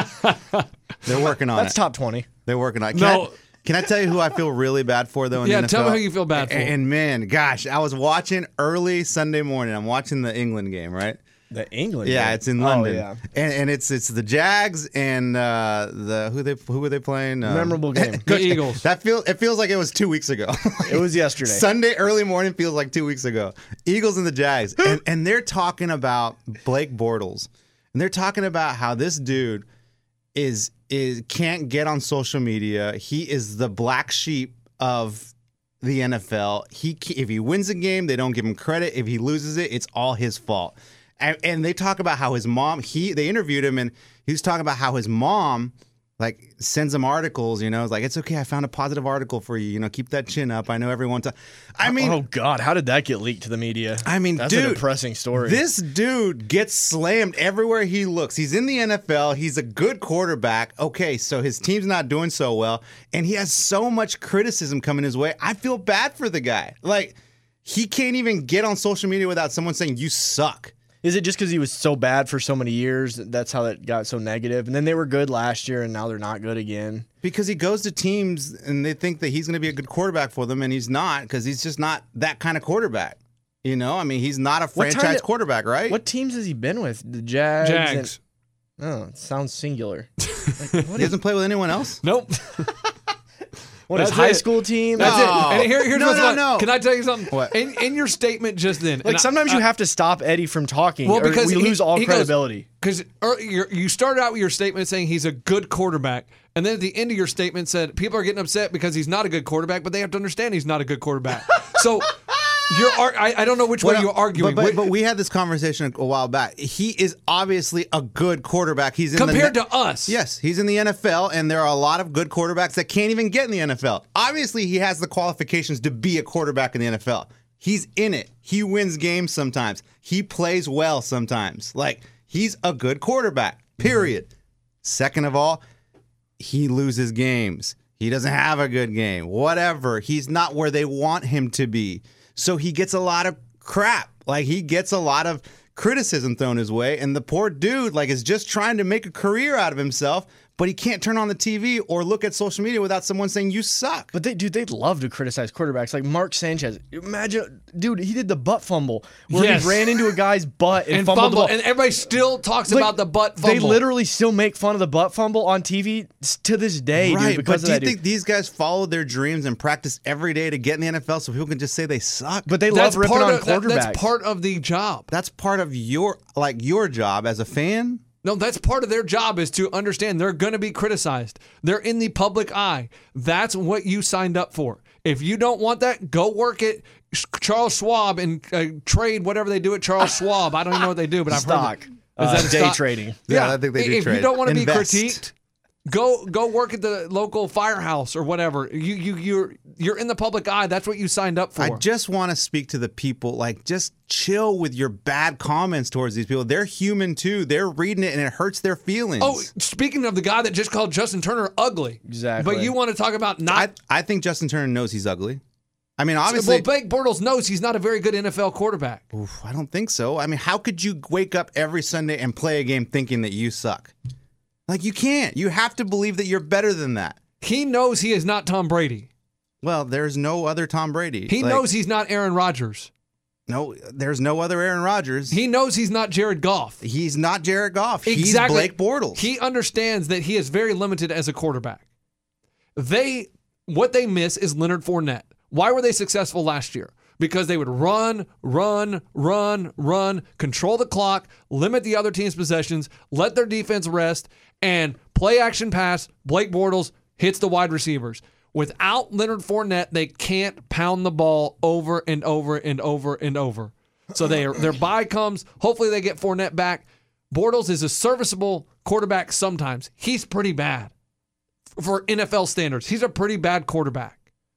They're working on That's it. top twenty. They're working on it. Can No. I, can I tell you who I feel really bad for though? In Yeah, the N F L? tell me who you feel bad for. And, and man, gosh, I was watching early Sunday morning. I'm watching the England game, right? The England. Yeah, game. it's in Oh, London, yeah. and, and it's it's the Jags and uh, the who they who were they playing? Um, Memorable game. the Eagles. That feel it feels like it was two weeks ago. It was yesterday. Sunday early morning feels like two weeks ago. Eagles and the Jags, and, and they're talking about Blake Bortles, and they're talking about how this dude is is can't get on social media. He is the black sheep of the N F L. He if he wins a game, they don't give him credit. If he loses it, it's all his fault. And, and they talk about how his mom. He they interviewed him, and he was talking about how his mom like sends him articles. You know, it's like it's okay. I found a positive article for you. You know, keep that chin up. I know everyone's. I mean, oh God, how did that get leaked to the media? I mean, that's dude, a depressing story. This dude gets slammed everywhere he looks. He's in the N F L. He's a good quarterback. Okay, so his team's not doing so well, and he has so much criticism coming his way. I feel bad for the guy. Like, he can't even get on social media without someone saying, you suck. Is it just because he was so bad for so many years? That's how it got so negative. And then they were good last year, and now they're not good again. Because he goes to teams, and they think that he's going to be a good quarterback for them, and he's not, because he's just not that kind of quarterback. You know, I mean, he's not a What franchise kind of- quarterback, right? What teams has he been with? The Jags. Jags. And, oh, it sounds singular. He doesn't play with anyone else? Nope. What is That's high it. school team? That's No. it. And here, here's No, what's no, fun. no. Can I tell you something? What? In, in your statement just then, Like and I- sometimes you I- have to stop Eddie from talking, Well, or because we he- lose all he goes- credibility. Because you started out with your statement saying he's a good quarterback, and then at the end of your statement said people are getting upset because he's not a good quarterback, but they have to understand he's not a good quarterback. So you're, ar- I, I don't know which way Well, you're arguing. But, but, Wh- but we had this conversation a while back. He is obviously a good quarterback. He's in compared the, to us, Yes, he's in the N F L, and there are a lot of good quarterbacks that can't even get in the N F L. Obviously, he has the qualifications to be a quarterback in the N F L. He's in it. He wins games sometimes. He plays well sometimes. Like, he's a good quarterback, period. Mm-hmm. Second of all, he loses games. He doesn't have a good game. Whatever. He's not where they want him to be. So he gets a lot of crap. Like, he gets a lot of criticism thrown his way, and the poor dude like is just trying to make a career out of himself, but he can't turn on the T V or look at social media without someone saying you suck. But they, dude, they'd love to criticize quarterbacks like Mark Sanchez. Imagine, dude, he did the butt fumble where Yes. he ran into a guy's butt and, and fumbled fumble, the ball. and everybody still talks Like, about the butt fumble. They literally still make fun of the butt fumble on T V s- to this day, Right, dude. Because but do you of that, think dude. these guys follow their dreams and practice every day to get in the N F L so people can just say they suck? But they that's love ripping part on of, that- quarterbacks. That's part of the job. that's part of your like your job as a fan. No, that's part of their job is to understand they're going to be criticized. They're in the public eye. That's what you signed up for. If you don't want that, go work at Charles Schwab and uh, trade whatever they do at Charles Schwab. I don't even know what they do, but I've Stock. heard Uh, that. Is that a day stock? trading. Yeah, I think they do If trade. you don't want to be Invest. critiqued, go go work at the local firehouse or whatever. You you you're you're in the public eye. That's what you signed up for. I just want to speak to the people. Like, just chill with your bad comments towards these people. They're human too. They're reading it and it hurts their feelings. Oh, speaking of the guy that just called Justin Turner ugly. Exactly. But you want to talk about not. I, I think Justin Turner knows he's ugly. I mean, well, obviously, Blake Bortles knows he's not a very good N F L quarterback. Oof, I don't think so. I mean, how could you wake up every Sunday and play a game thinking that you suck? Like, you can't. You have to believe that you're better than that. He knows he is not Tom Brady. Well, there's no other Tom Brady. He Like, knows he's not Aaron Rodgers. no. There's no other Aaron Rodgers. He knows he's not Jared Goff. He's not Jared Goff. Exactly. He's Blake Bortles. He understands that he is very limited as a quarterback. They what they miss is Leonard Fournette. Why were they successful last year? Because they would run, run, run, run, control the clock, limit the other team's possessions, let their defense rest, and play action pass. Blake Bortles hits the wide receivers. Without Leonard Fournette, they can't pound the ball over and over and over and over. So they their bye comes. Hopefully they get Fournette back. Bortles is a serviceable quarterback sometimes. He's pretty bad for N F L standards. He's a pretty bad quarterback.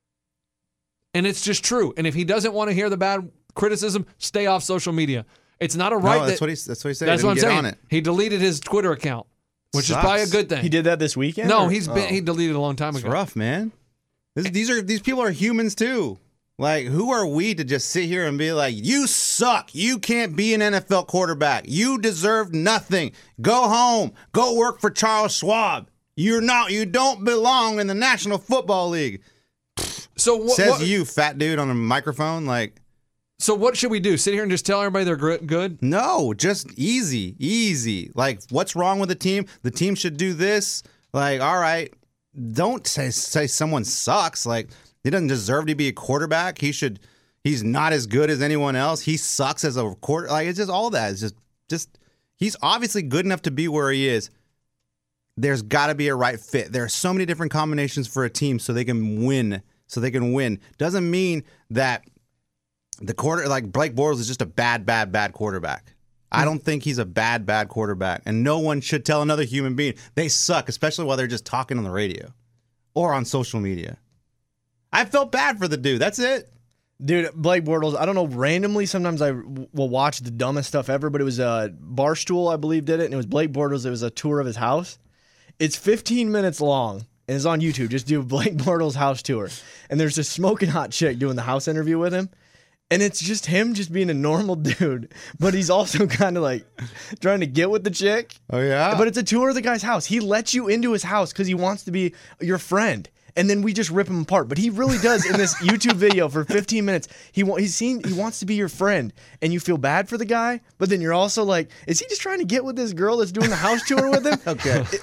And it's just true. And if he doesn't want to hear the bad criticism, stay off social media. It's not a right. no, that's that, what he. That's what he said. that's he what I'm didn't get saying. on it. He deleted his Twitter account, which Sucks. is probably a good thing. He did that this weekend? No, or- he's been Oh. he deleted a long time It's ago. rough, man. This, these are these people are humans too. Like, who are we to just sit here and be like, you suck. You can't be an N F L quarterback. You deserve nothing. Go home. Go work for Charles Schwab. You're not. You don't belong in the National Football League. So what, Says what you, fat dude on a microphone. Like, so what should we do? Sit here and just tell everybody they're gr- good? no, just easy, easy. Like, what's wrong with the team? The team should do this. Like, all right, don't say say someone sucks. Like, he doesn't deserve to be a quarterback. He should. He's not as good as anyone else. He sucks as a quarter. Like, it's just all that. It's just, just he's obviously good enough to be where he is. There's got to be a right fit. There are so many different combinations for a team so they can win. So they can win. Doesn't mean that the quarter, like Blake Bortles, is just a bad, bad, bad quarterback. I don't think he's a bad, bad quarterback. And no one should tell another human being they suck, especially while they're just talking on the radio or on social media. I felt bad for the dude. That's it. Dude, Blake Bortles, I don't know, randomly sometimes I w- will watch the dumbest stuff ever, but it was uh, Barstool, I believe, did it, and it was Blake Bortles. It was a tour of his house. It's fifteen minutes long, and it's on YouTube. Just do Blake Bortles' house tour. And there's this smoking hot chick doing the house interview with him, and it's just him just being a normal dude, but he's also kind of like trying to get with the chick. Oh, yeah? But it's a tour of the guy's house. He lets you into his house because he wants to be your friend. And then we just rip him apart. But he really does in this YouTube video for fifteen minutes. He wa- he's seen he wants to be your friend, and you feel bad for the guy. But then you're also like, is he just trying to get with this girl that's doing the house tour with him? Okay.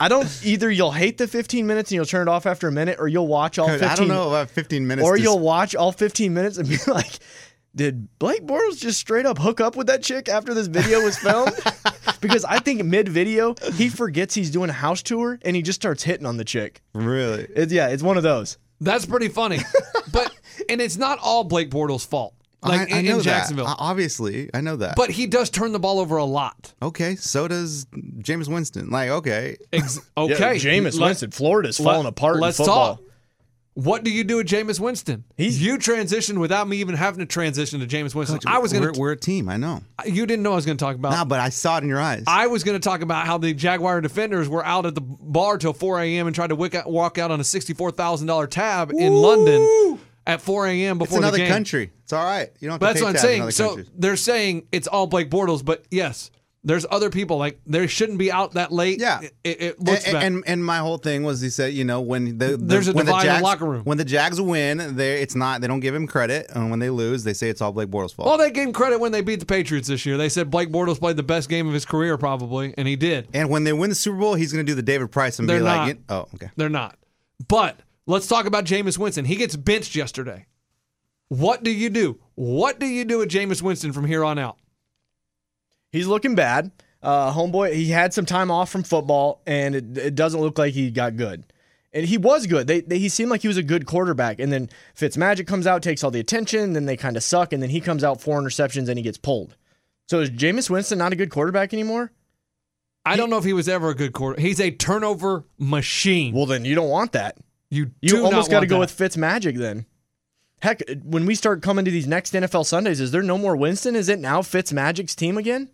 I don't either. You'll hate the fifteen minutes and you'll turn it off after a minute, or you'll watch all Coach, fifteen. I don't know about fifteen minutes. Or to- you'll watch all fifteen minutes and be like, did Blake Bortles just straight up hook up with that chick after this video was filmed? Because I think mid-video, he forgets he's doing a house tour and he just starts hitting on the chick. Really? It's, yeah, it's one of those. That's pretty funny. But and it's not all Blake Bortles' fault. Like I, I in, know in that. Jacksonville. O- Obviously, I know that. But he does turn the ball over a lot. okay, so does Jameis Winston. Like, okay. Ex- Yeah, okay. Jameis Let- Winston, Florida's let- falling apart Let's in football. talk. What do you do with Jameis Winston? He's- you transitioned without me even having to transition to Jameis Winston. I was we're, going to. we're a team. I know. You didn't know I was going to talk about. Nah, but I saw it in your eyes. I was going to talk about how the Jaguar defenders were out at the bar till four a.m. and tried to wick out, walk out on a sixty-four thousand dollars tab in London at four a.m. it's before the another game. country. It's all right. You don't have But to that's pay what I'm tabs in saying. other So countries. they're saying it's all Blake Bortles, but yes, there's other people. Like they shouldn't be out that late. Yeah. It, it looks and, bad. and and my whole thing was he said, you know, when the, the There's a when the divide in the Jags, locker room. when the Jags win, they it's not they don't give him credit, and when they lose, they say it's all Blake Bortles' fault. Well, they gave him credit when they beat the Patriots this year. They said Blake Bortles played the best game of his career, probably, and he did. and when they win the Super Bowl, he's going to do the David Price and They're be not. like, oh, okay. They're not. But let's talk about Jameis Winston. He gets benched yesterday. What do you do? What do you do with Jameis Winston from here on out? He's looking bad. Uh, homeboy, he had some time off from football, and it, it doesn't look like he got good. And he was good. They, they He seemed like he was a good quarterback. And then Fitzmagic comes out, takes all the attention, then they kind of suck, and then he comes out four interceptions and he gets pulled. So is Jameis Winston not a good quarterback anymore? I don't know if he was ever a good quarter. He's a turnover machine. Well, then you don't want that. you You do almost got got to go with Fitzmagic then. Heck, when we start coming to these next N F L Sundays, is there no more Winston? Is it now Fitzmagic's team again?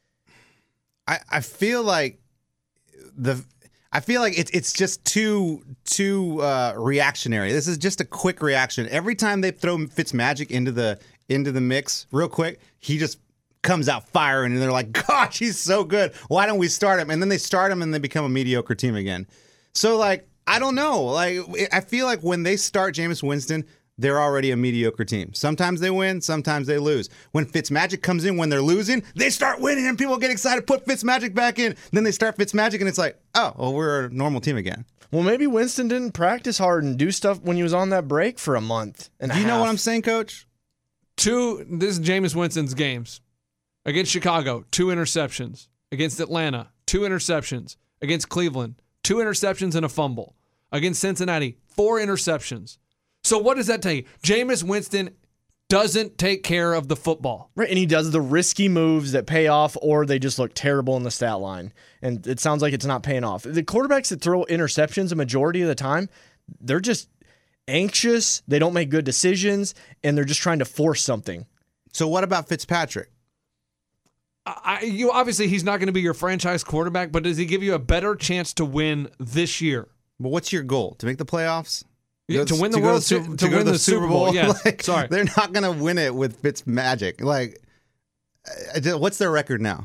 I, I feel like the I feel like it's it's just too too uh, reactionary. This is just a quick reaction. Every time they throw Fitzmagic into the into the mix, real quick, he just comes out firing, and they're like, "Gosh, he's so good. Why don't we start him?" And then they start him, and they become a mediocre team again. So, like, I don't know. Like, I feel like when they start Jameis Winston, they're already a mediocre team. Sometimes they win, sometimes they lose. When Fitzmagic comes in when they're losing, they start winning and people get excited, put Fitzmagic back in. Then they start Fitzmagic and it's like, oh, well, we're a normal team again. Well, maybe Winston didn't practice hard and do stuff when he was on that break for a month. And Do you know what I'm saying, Coach? Two, this is Jameis Winston's games. Against Chicago, two interceptions. Against Atlanta, two interceptions. Against Cleveland, two interceptions and a fumble. Against Cincinnati, four interceptions. So what does that tell you? Jameis Winston doesn't take care of the football. Right, and he does the risky moves that pay off, or they just look terrible in the stat line. And it sounds like it's not paying off. The quarterbacks that throw interceptions a majority of the time, they're just anxious, they don't make good decisions, and they're just trying to force something. So what about Fitzpatrick? I, you obviously he's not going to be your franchise quarterback, but does he give you a better chance to win this year? But what's your goal? To make the playoffs? Yeah, to win the go World Su- Su- to to go win the Super Bowl, yes. Like, Sorry. They're not going to win it with Fitzmagic. Like, uh, what's their record now?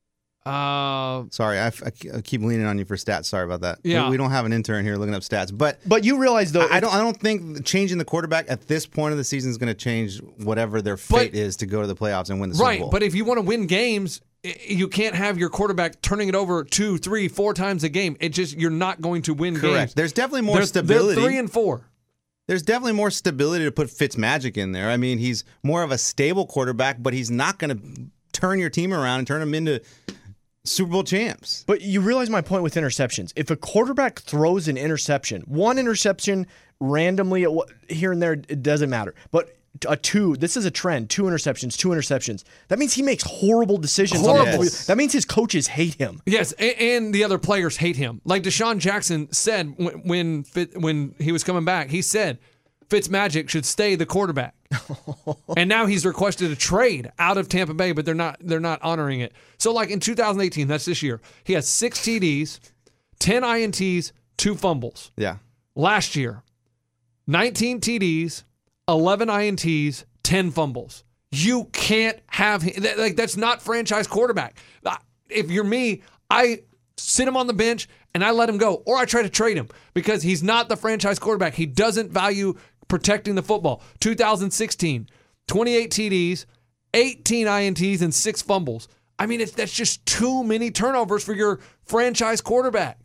Uh, Sorry, I, f- I keep leaning on you for stats. Sorry about that. Yeah. we, we don't have an intern here looking up stats, but But you realize, though, I I don't. I don't think changing the quarterback at this point of the season is going to change whatever their fate But- is to go to the playoffs and win the Super right, Bowl. but if you want to win games, i- you can't have your quarterback turning it over two, three, four times a game. It just you're not going to win correct. games. There's definitely more They're- stability. They're three and four. There's definitely more stability to put Fitzmagic in there. I mean, he's more of a stable quarterback, but he's not going to turn your team around and turn them into Super Bowl champs. But you realize my point with interceptions. If a quarterback throws an interception, one interception randomly at wh- here and there, it doesn't matter. But a two, this is a trend, two interceptions, two interceptions. That means he makes horrible decisions. On Horrible. the, that means his coaches hate him. Yes, and, and the other players hate him. Like Deshaun Jackson said when when, Fit, when he was coming back, he said Fitzmagic should stay the quarterback. And now he's requested a trade out of Tampa Bay, but they're not they're not honoring it. So like in two thousand eighteen, that's this year, he has six T Ds, ten I N Ts, two fumbles. Yeah. Last year, nineteen T Ds, eleven I N Ts, ten fumbles. You can't have him. That, like that's not franchise quarterback. If you're me, I sit him on the bench and I let him go, or I try to trade him because he's not the franchise quarterback. He doesn't value protecting the football. two thousand sixteen, twenty-eight T Ds, eighteen I N Ts, and six fumbles. I mean, it's, that's just too many turnovers for your franchise quarterback.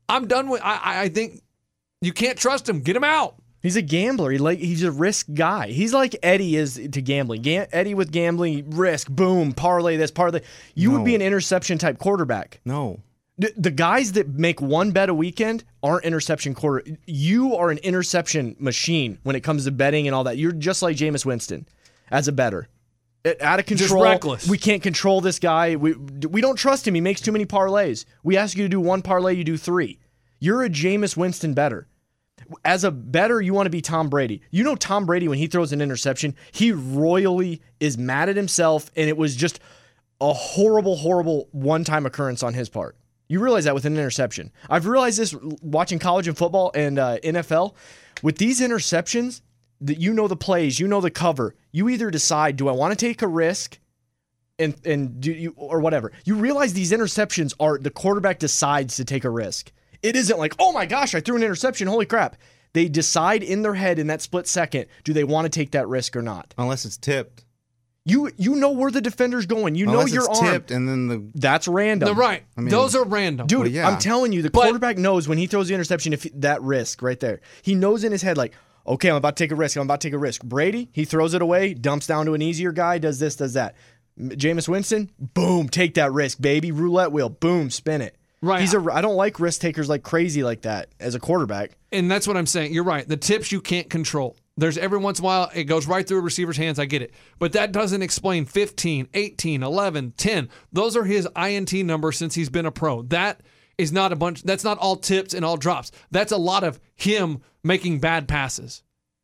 I'm done with. I, I think you can't trust him. Get him out. He's a gambler. He like he's a risk guy. He's like Eddie is to gambling. Ga- Eddie with gambling, risk, boom, parlay this, parlay. You No. would be an interception type quarterback. No. The, the guys that make one bet a weekend aren't interception quarter. You are an interception machine when it comes to betting and all that. You're just like Jameis Winston as a bettor. It- Out of control. Just reckless. We can't control this guy. We we don't trust him. He makes too many parlays. We ask you to do one parlay, you do three. You're a Jameis Winston bettor. As a bettor, you want to be Tom Brady. You know Tom Brady, when he throws an interception, he royally is mad at himself, and it was just a horrible, horrible one-time occurrence on his part. You realize that with an interception. I've realized this watching college and football and uh, N F L. With these interceptions, that you know the plays, you know the cover. You either decide, do I want to take a risk and and do you or whatever. You realize these interceptions are the quarterback decides to take a risk. It isn't like, oh my gosh, I threw an interception, holy crap. They decide in their head in that split second, do they want to take that risk or not? Unless it's tipped. You you know where the defender's going. You Unless know your it's arm. tipped and then the That's random. No, right. I mean- Those are random. Dude, Well, yeah. I'm telling you, the But- quarterback knows when he throws the interception, if that risk right there. He knows in his head, like, okay, I'm about to take a risk. I'm about to take a risk. Brady, he throws it away, dumps down to an easier guy, does this, does that. M- Jameis Winston, boom, take that risk, baby. Roulette wheel, boom, spin it. Right. He's a. I don't like risk takers like crazy like that as a quarterback. And that's what I'm saying. You're right. The tips you can't control. There's every once in a while, it goes right through a receiver's hands. I get it. But that doesn't explain fifteen, eighteen, eleven, ten. Those are his I N T numbers since he's been a pro. That is not a bunch. That's not all tips and all drops. That's a lot of him making bad passes.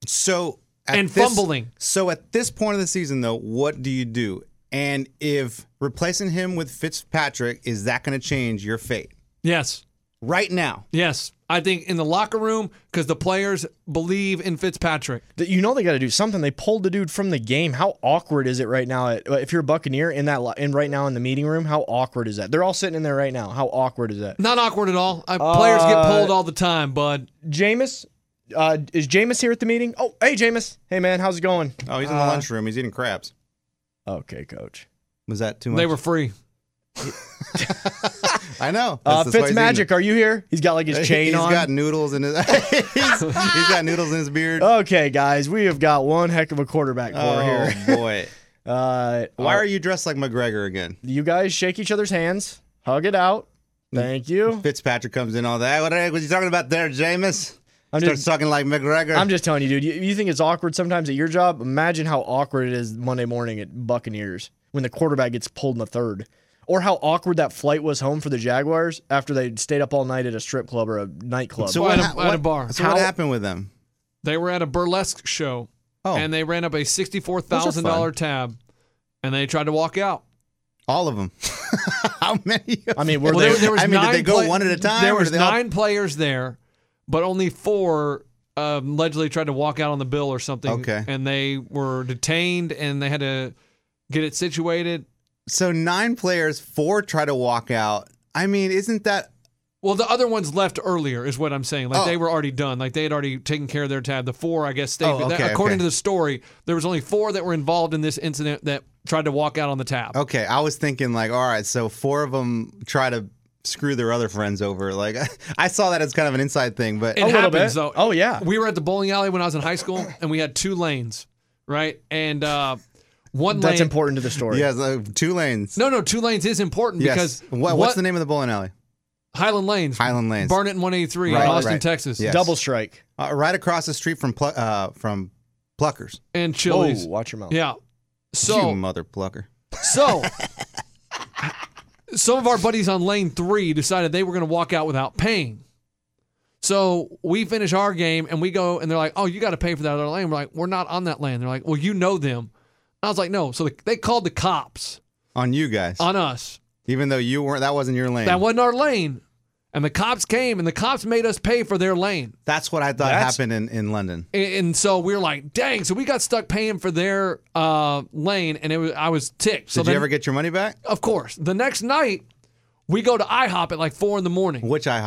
so at And this- fumbling. So at this point of the season, though, what do you do? And if replacing him with Fitzpatrick, is that going to change your fate Yes. right now? Yes. I think in the locker room, because the players believe in Fitzpatrick. That you know they got to do something. They pulled the dude from the game. How awkward is it right now? At, if you're a Buccaneer in that li- in right now in the meeting room, how awkward is that? They're all sitting in there right now. How awkward is that? Not awkward at all. I, players get Uh, pulled all the time, bud. Jameis, uh, is Jameis here at the meeting? Oh, hey Jameis. Hey man, how's it going? Oh, he's in the lunchroom. He's eating crabs. Okay, coach. Was that too much? They were free. I know. Uh, That's- that's why he's Fitzmagic, eating are you here? He's got like his it. chain He's on. got noodles in his. he's, he's got noodles in his beard. Okay, guys, we have got one heck of a quarterback core Oh here. boy! Uh, Why are you dressed like McGregor again? you guys shake each other's hands, hug it out. Thank you. Fitzpatrick comes in all that. What are you talking about there, Jameis? I'm Starts just, talking like McGregor. I'm just telling you, dude. You, you think it's awkward sometimes at your job? Imagine how awkward it is Monday morning at Buccaneers when the quarterback gets pulled in the third. Or how awkward that flight was home for the Jaguars after they stayed up all night at a strip club or a nightclub. so Well, what, at a- ha- at a what- bar. So How- what happened with them? They were at a burlesque show, Oh, and they ran up a sixty-four thousand dollars tab, and they tried to walk out. all of them. How many? Of I mean, were Well, they? there, there was I mean, did nine they go play- one at a time, There or was did they all- nine players there, but only four um, allegedly tried to walk out on the bill or something. Okay. And they were detained, and they had to get it situated. So nine players, four try to walk out. I mean, isn't that? Well, the other ones left earlier, is what I'm saying. Like Oh. they were already done. Like they had already taken care of their tab. The four, I guess, stayed. Oh, But that- okay, according okay. to the story, there was only four that were involved in this incident that tried to walk out on the tab. Okay, I was thinking like, all right, so four of them try to screw their other friends over. Like, I saw that as kind of an inside thing, but It A little happens, bit. though. Oh, yeah. We were at the bowling alley when I was in high school, and we had two lanes, right? And uh, one That's lane. important to the story. yeah, uh, two lanes. No, no, two lanes is important yes. because What, what's the name of the bowling alley? Highland Lanes. Highland Lanes. Barnett and one eighty-three Right, in Austin, right. Texas. Yes. Double strike. Uh, right across the street from Plu- uh, from Pluckers. And Oh, Chili's. watch your mouth. Yeah. you So, mother plucker. so some of our buddies on lane three decided they were going to walk out without paying. So we finish our game and we go and they're like, "Oh, you got to pay for that other lane." We're like, "We're not on that lane." They're like, "Well, you know them." I was like, "No." So they called the cops On you guys. on us. Even though you weren't, that wasn't your lane. That wasn't our lane. And the cops came and the cops made us pay for their lane. That's what I thought That's- happened in, in London. And, and so we were like, dang. So we got stuck paying for their uh, lane and it was I was ticked. So Did then, you ever get your money back? of course, the next night we go to IHOP at like four in the morning. Which IHOP?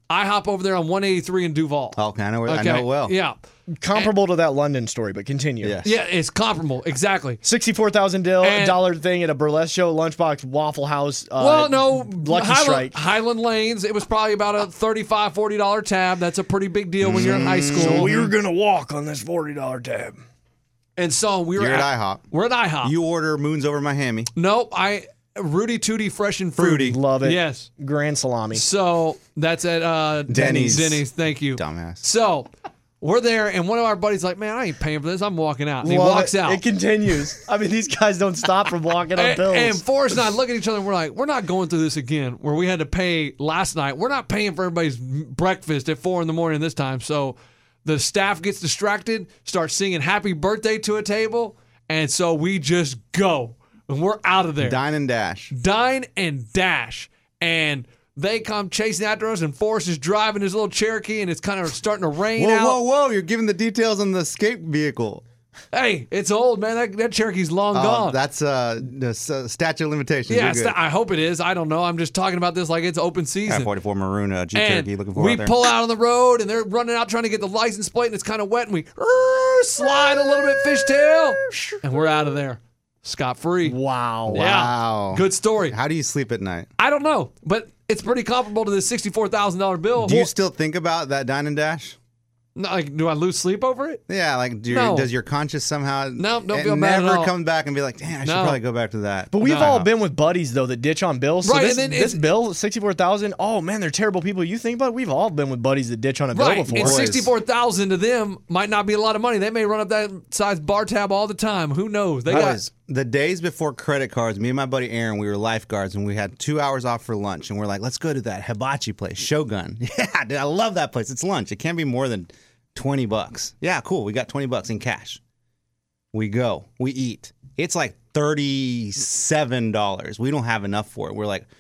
I hop over there on one eighty-three in Duval. Okay, I know where, I Okay, know it well. Yeah. Comparable to that London story, but continue. Yes. Yeah, it's comparable. Exactly. sixty-four thousand And- dollar thing at a burlesque show, Lunchbox, Waffle House. Uh, Well, no, Lucky Highland, Strike. Highland Lanes, it was probably about a thirty-five dollars, forty dollars tab. That's a pretty big deal when you're in high school. So we were going to walk on this forty dollar tab. and so we were You're at IHOP. We're at IHOP. You order Moons Over Miami. Nope, I Rudy Tooty Fresh and Fruity. Fruity. Love it. Yes. Grand salami. So that's at uh, Denny's. Denny's, thank you. Dumbass. So we're there, and one of our buddies like, man, I ain't paying for this. I'm walking out. And he Love walks it. out. It continues. I mean, these guys don't stop from walking on And, bills. and Forrest and I look at each other and we're like, we're not going through this again where we had to pay last night. We're not paying for everybody's breakfast at four in the morning this time. So the staff gets distracted, starts singing happy birthday to a table. And so we just go and we're out of there. Dine and dash. Dine and dash. And they come chasing after us, and Forrest is driving his little Cherokee, and it's kind of starting to rain Whoa, out. whoa, whoa. You're giving the details on the escape vehicle. Hey, it's old, man. That, that Cherokee's long Oh, gone. that's uh, the s- statute of limitations. yeah, You're it's good. not- I hope it is. I don't know. I'm just talking about this like it's open Got season. forty-four Maroon uh, Jeep And Cherokee looking for we out there. pull out on the road, and they're running out trying to get the license plate, and it's kind of wet, and we er, slide a little bit fishtail, and we're out of there. Scot-free. wow. Yeah. Wow. Good story. How do you sleep at night? I don't know, but it's pretty comparable to the sixty-four thousand dollars bill. Do you still think about that dine and dash? No, like, do I lose sleep over it? Yeah, like do your, No. does your conscience somehow No, don't it feel bad at never all. come back and be like, damn, I should No. probably go back to that. But we've No. all been with buddies though that ditch on bills. So Right, this, and then this it- bill, sixty-four thousand. Oh man, they're terrible people. You think about it? We've all been with buddies that ditch on a bill Right, before. and sixty-four thousand to them might not be a lot of money. They may run up that size bar tab all the time. Who knows? They got Boys, the days before credit cards, me and my buddy Aaron, we were lifeguards and we had two hours off for lunch. And we're like, let's go to that hibachi place, Shogun. Yeah, dude, I love that place. It's lunch. It can't be more than twenty bucks. Yeah, cool. We got twenty bucks in cash. We go. We eat. It's like thirty-seven dollars. We don't have enough for it. We're like,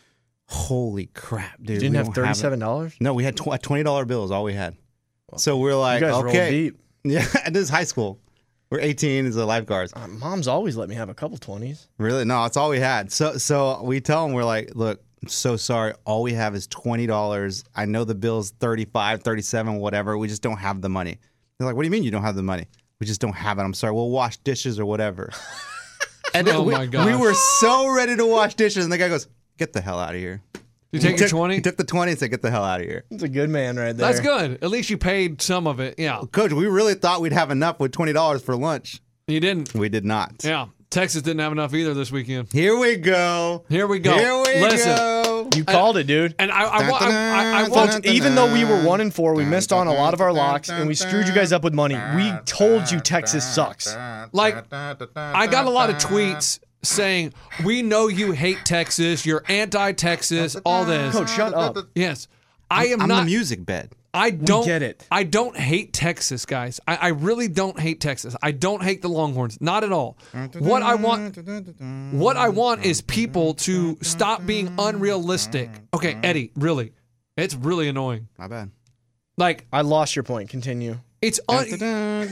holy crap, dude. You didn't we have don't it. thirty-seven dollars. No, we had tw- a twenty dollar bill is all we had. So we're like, You guys roll okay. deep. Yeah, this is high school. We're eighteen as a lifeguards. Uh, Mom's always let me have a couple twenties. Really? No, it's all we had. So so we tell them, we're like, look, I'm so sorry. All we have is twenty dollars. I know the bill's thirty-five, thirty-seven, whatever. We just don't have the money. They're like, what do you mean you don't have the money? We just don't have it. I'm sorry. We'll wash dishes or whatever. And Oh we, my gosh. we were so ready to wash dishes. And the guy goes, get the hell out of here. you take He your took- twenty. He took the twenty and said, get the hell out of here. It's a good man right there. That's good. At least you paid some of it. Yeah, Coach, we really thought we'd have enough with twenty dollars for lunch. you didn't. We did not. Yeah, Texas didn't have enough either this weekend. Here we go. Here we go. Here we Listen. go. You called it, dude. And I, I, wa- I, I, I, Folks, want, even though we were one and four, we missed on a lot of our locks, and we screwed you guys up with money. We told you Texas sucks. like, I got a lot of tweets saying, "We know you hate Texas. You're anti-Texas. All this." Coach, shut up. Yes, I am I'm not. the music bed. I don't get it. I don't hate Texas, guys. I, I really don't hate Texas. I don't hate the Longhorns, not at all. What I want, what I want is people to stop being unrealistic. Okay, Eddie, really, it's really annoying. My bad. Like I lost your point. Continue. it's un-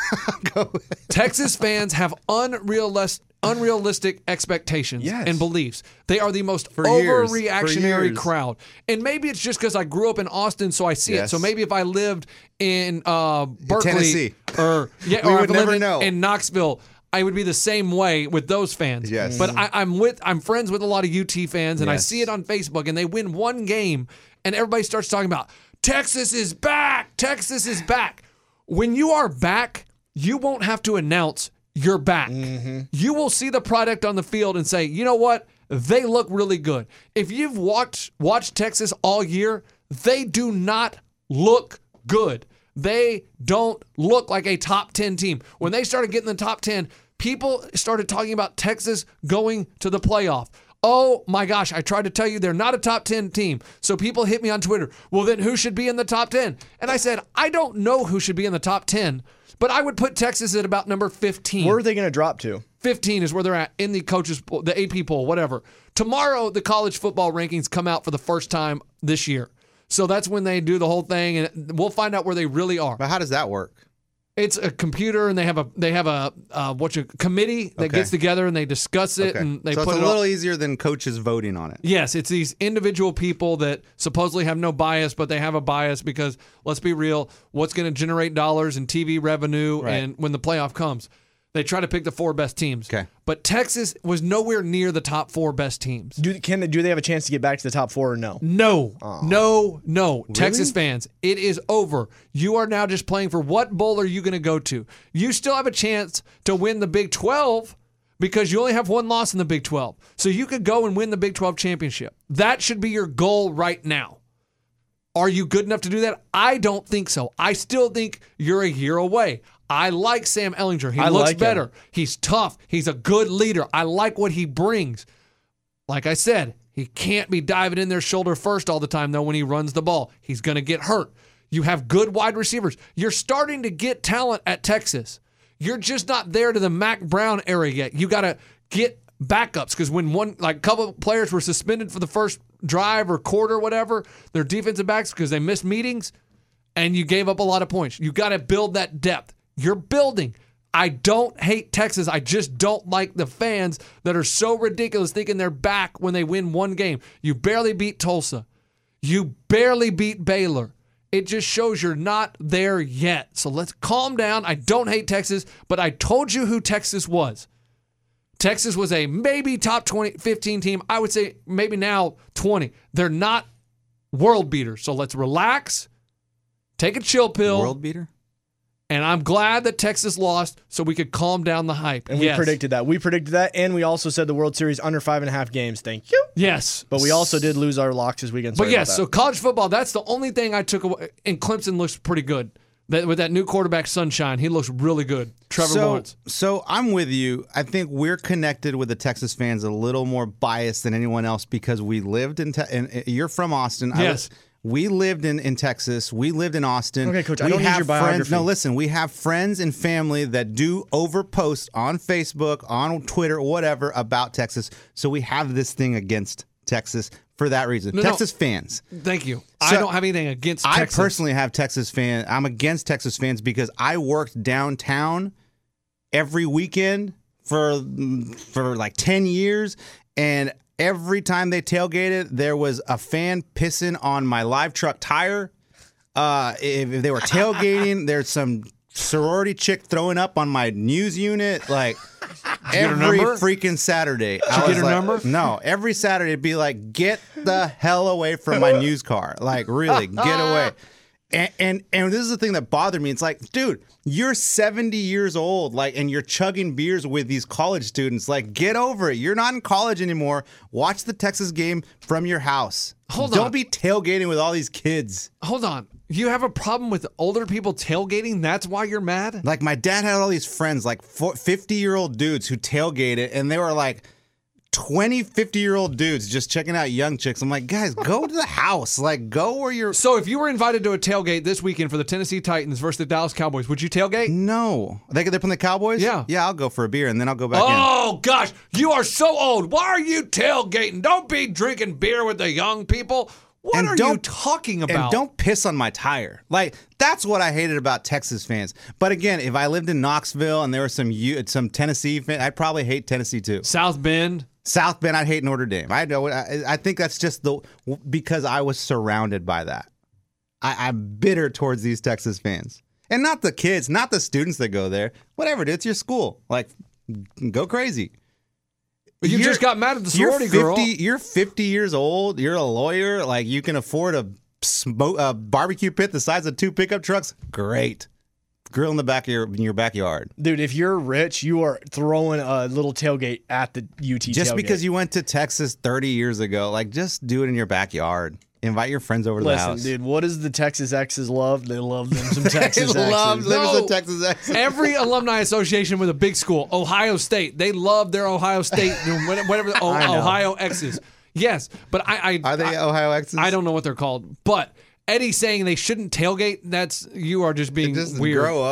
Texas fans have unrealistic. Unrealistic expectations Yes. and beliefs. They are the most For years. For overreactionary years. crowd. And maybe it's just because I grew up in Austin, so I see it. Yes. So maybe if I lived in uh, Berkeley Tennessee. or yeah, We or would if I lived never in, know. in Knoxville, I would be the same way with those fans. Yes. But I, I'm with I'm friends with a lot of U T fans, and I Yes. see it on Facebook, and they win one game, and everybody starts talking about Texas is back. Texas is back. When you are back, you won't have to announce you're back. You will see the product on the field and say, you know what? They look really good. If you've watched watched Texas all year, they do not look good. They don't look like a top ten team. When they started getting the top ten, people started talking about Texas going to the playoff. Oh my gosh, I tried to tell you they're not a top ten team. So people hit me on Twitter. Well, then who should be in the top ten? And I said, I don't know who should be in the top ten, but I would put Texas at about number fifteen. Where are they going to drop to? fifteen is where they're at in the coaches poll, the A P poll, whatever. Tomorrow, the college football rankings come out for the first time this year. So that's when they do the whole thing, and we'll find out where they really are. But how does that work? It's a computer, and they have a they have a uh, what you committee that Okay. gets together and they discuss it Okay. and they so put it's it a little all. easier than coaches voting on it. Yes, it's these individual people that supposedly have no bias, but they have a bias because let's be real, what's going to generate dollars and T V revenue, Right. and when the playoff comes, they try to pick the four best teams. Okay. But Texas was nowhere near the top four best teams. Do can they, do they have a chance to get back to the top four or no? No, no, no. Texas fans, it is over. You are now just playing for what bowl are you going to go to? You still have a chance to win the Big twelve because you only have one loss in the Big twelve. So you could go and win the Big twelve championship. That should be your goal right now. Are you good enough to do that? I don't think so. I still think you're a year away. I like Sam Ehlinger. He I looks like him. better. He's tough. He's a good leader. I like what he brings. Like I said, he can't be diving in their shoulder first all the time, though, when he runs the ball. He's going to get hurt. You have good wide receivers. You're starting to get talent at Texas. You're just not there to the Mac Brown era yet. You got to get backups because when one, like a couple of players were suspended for the first drive or quarter, whatever, their defensive backs because they missed meetings and you gave up a lot of points. You got to build that depth. You're building. I don't hate Texas. I just don't like the fans that are so ridiculous thinking they're back when they win one game. You barely beat Tulsa. You barely beat Baylor. It just shows you're not there yet. So let's calm down. I don't hate Texas, but I told you who Texas was. Texas was a maybe top twenty, fifteen team. I would say maybe now twenty. They're not world beaters. So let's relax, take a chill pill. World beater? And I'm glad that Texas lost so we could calm down the hype. And we yes. predicted that. We predicted that, and we also said the World Series under five and a half games. Thank you. Yes. But we also did lose our locks this weekend. But Sorry yes, about so that. college football, that's the only thing I took away. And Clemson looks pretty good. That, with that new quarterback, Sunshine, he looks really good. Trevor so, Lawrence. So I'm with you. I think we're connected with the Texas fans a little more biased than anyone else because we lived in, te- and you're from Austin. I Yes. was- we lived in, in Texas. We lived in Austin. Okay, Coach, I we don't need have your friends. biography. No, listen, we have friends and family that do overpost on Facebook, on Twitter, whatever about Texas. So we have this thing against Texas for that reason. No, no. Texas fans. Thank you. So, I don't have anything against I Texas. personally have Texas fans. I'm against Texas fans because I worked downtown every weekend for for like ten years, and every time they tailgated, there was a fan pissing on my live truck tire. Uh, if, if they were tailgating, there's some sorority chick throwing up on my news unit. Like get her every number? freaking Saturday. I get was her like, number? No, every Saturday it'd be like, get the hell away from my news car. Like, really, get away. And, and and this is the thing that bothered me. It's like, dude, you're seventy years old, like, and you're chugging beers with these college students. Like, get over it. You're not in college anymore. Watch the Texas game from your house. Hold Don't on. be tailgating with all these kids. Hold on. You have a problem with older people tailgating? That's why you're mad? Like, my dad had all these friends, like fifty-year-old dudes who tailgated, and they were like twenty, fifty-year-old dudes just checking out young chicks. I'm like, guys, go to the house. Like, go where you're. So if you were invited to a tailgate this weekend for the Tennessee Titans versus the Dallas Cowboys, would you tailgate? No. They, they're playing the Cowboys? Yeah. Yeah, I'll go for a beer, and then I'll go back in. Oh, gosh. You are so old. Why are you tailgating? Don't be drinking beer with the young people. What And are you don't- talking And about? don't piss on my tire. Like, that's what I hated about Texas fans. But again, if I lived in Knoxville and there were some U- some Tennessee fans, I'd probably hate Tennessee too. South Bend. South Bend, I'd hate Notre Dame. I know. I, I think that's just the because I was surrounded by that. I, I'm bitter towards these Texas fans, and not the kids, not the students that go there. Whatever, dude, it's your school. Like, go crazy. You You're- just got mad at the you're sorority fifty, girl. You're fifty years old. You're a lawyer. Like, you can afford a smoke a barbecue pit the size of two pickup trucks. Great, grill in the back of your in your backyard. Dude, if you're rich, you are throwing a little tailgate at the U T Just tailgate. because you went to Texas thirty years ago, like, just do it in your backyard. Invite your friends over to the Listen, house. dude, what does the Texas Exes love? They love them some Texas They love Exes. living No. in Texas Exes. Every alumni association with a big school, Ohio State, they love their Ohio State, whatever, oh, I know. Ohio X's. Yes, but I, I Are they I, Ohio Exes? I don't know what they're called. But Eddie saying they shouldn't tailgate, that's you are just being Just weird. grow up.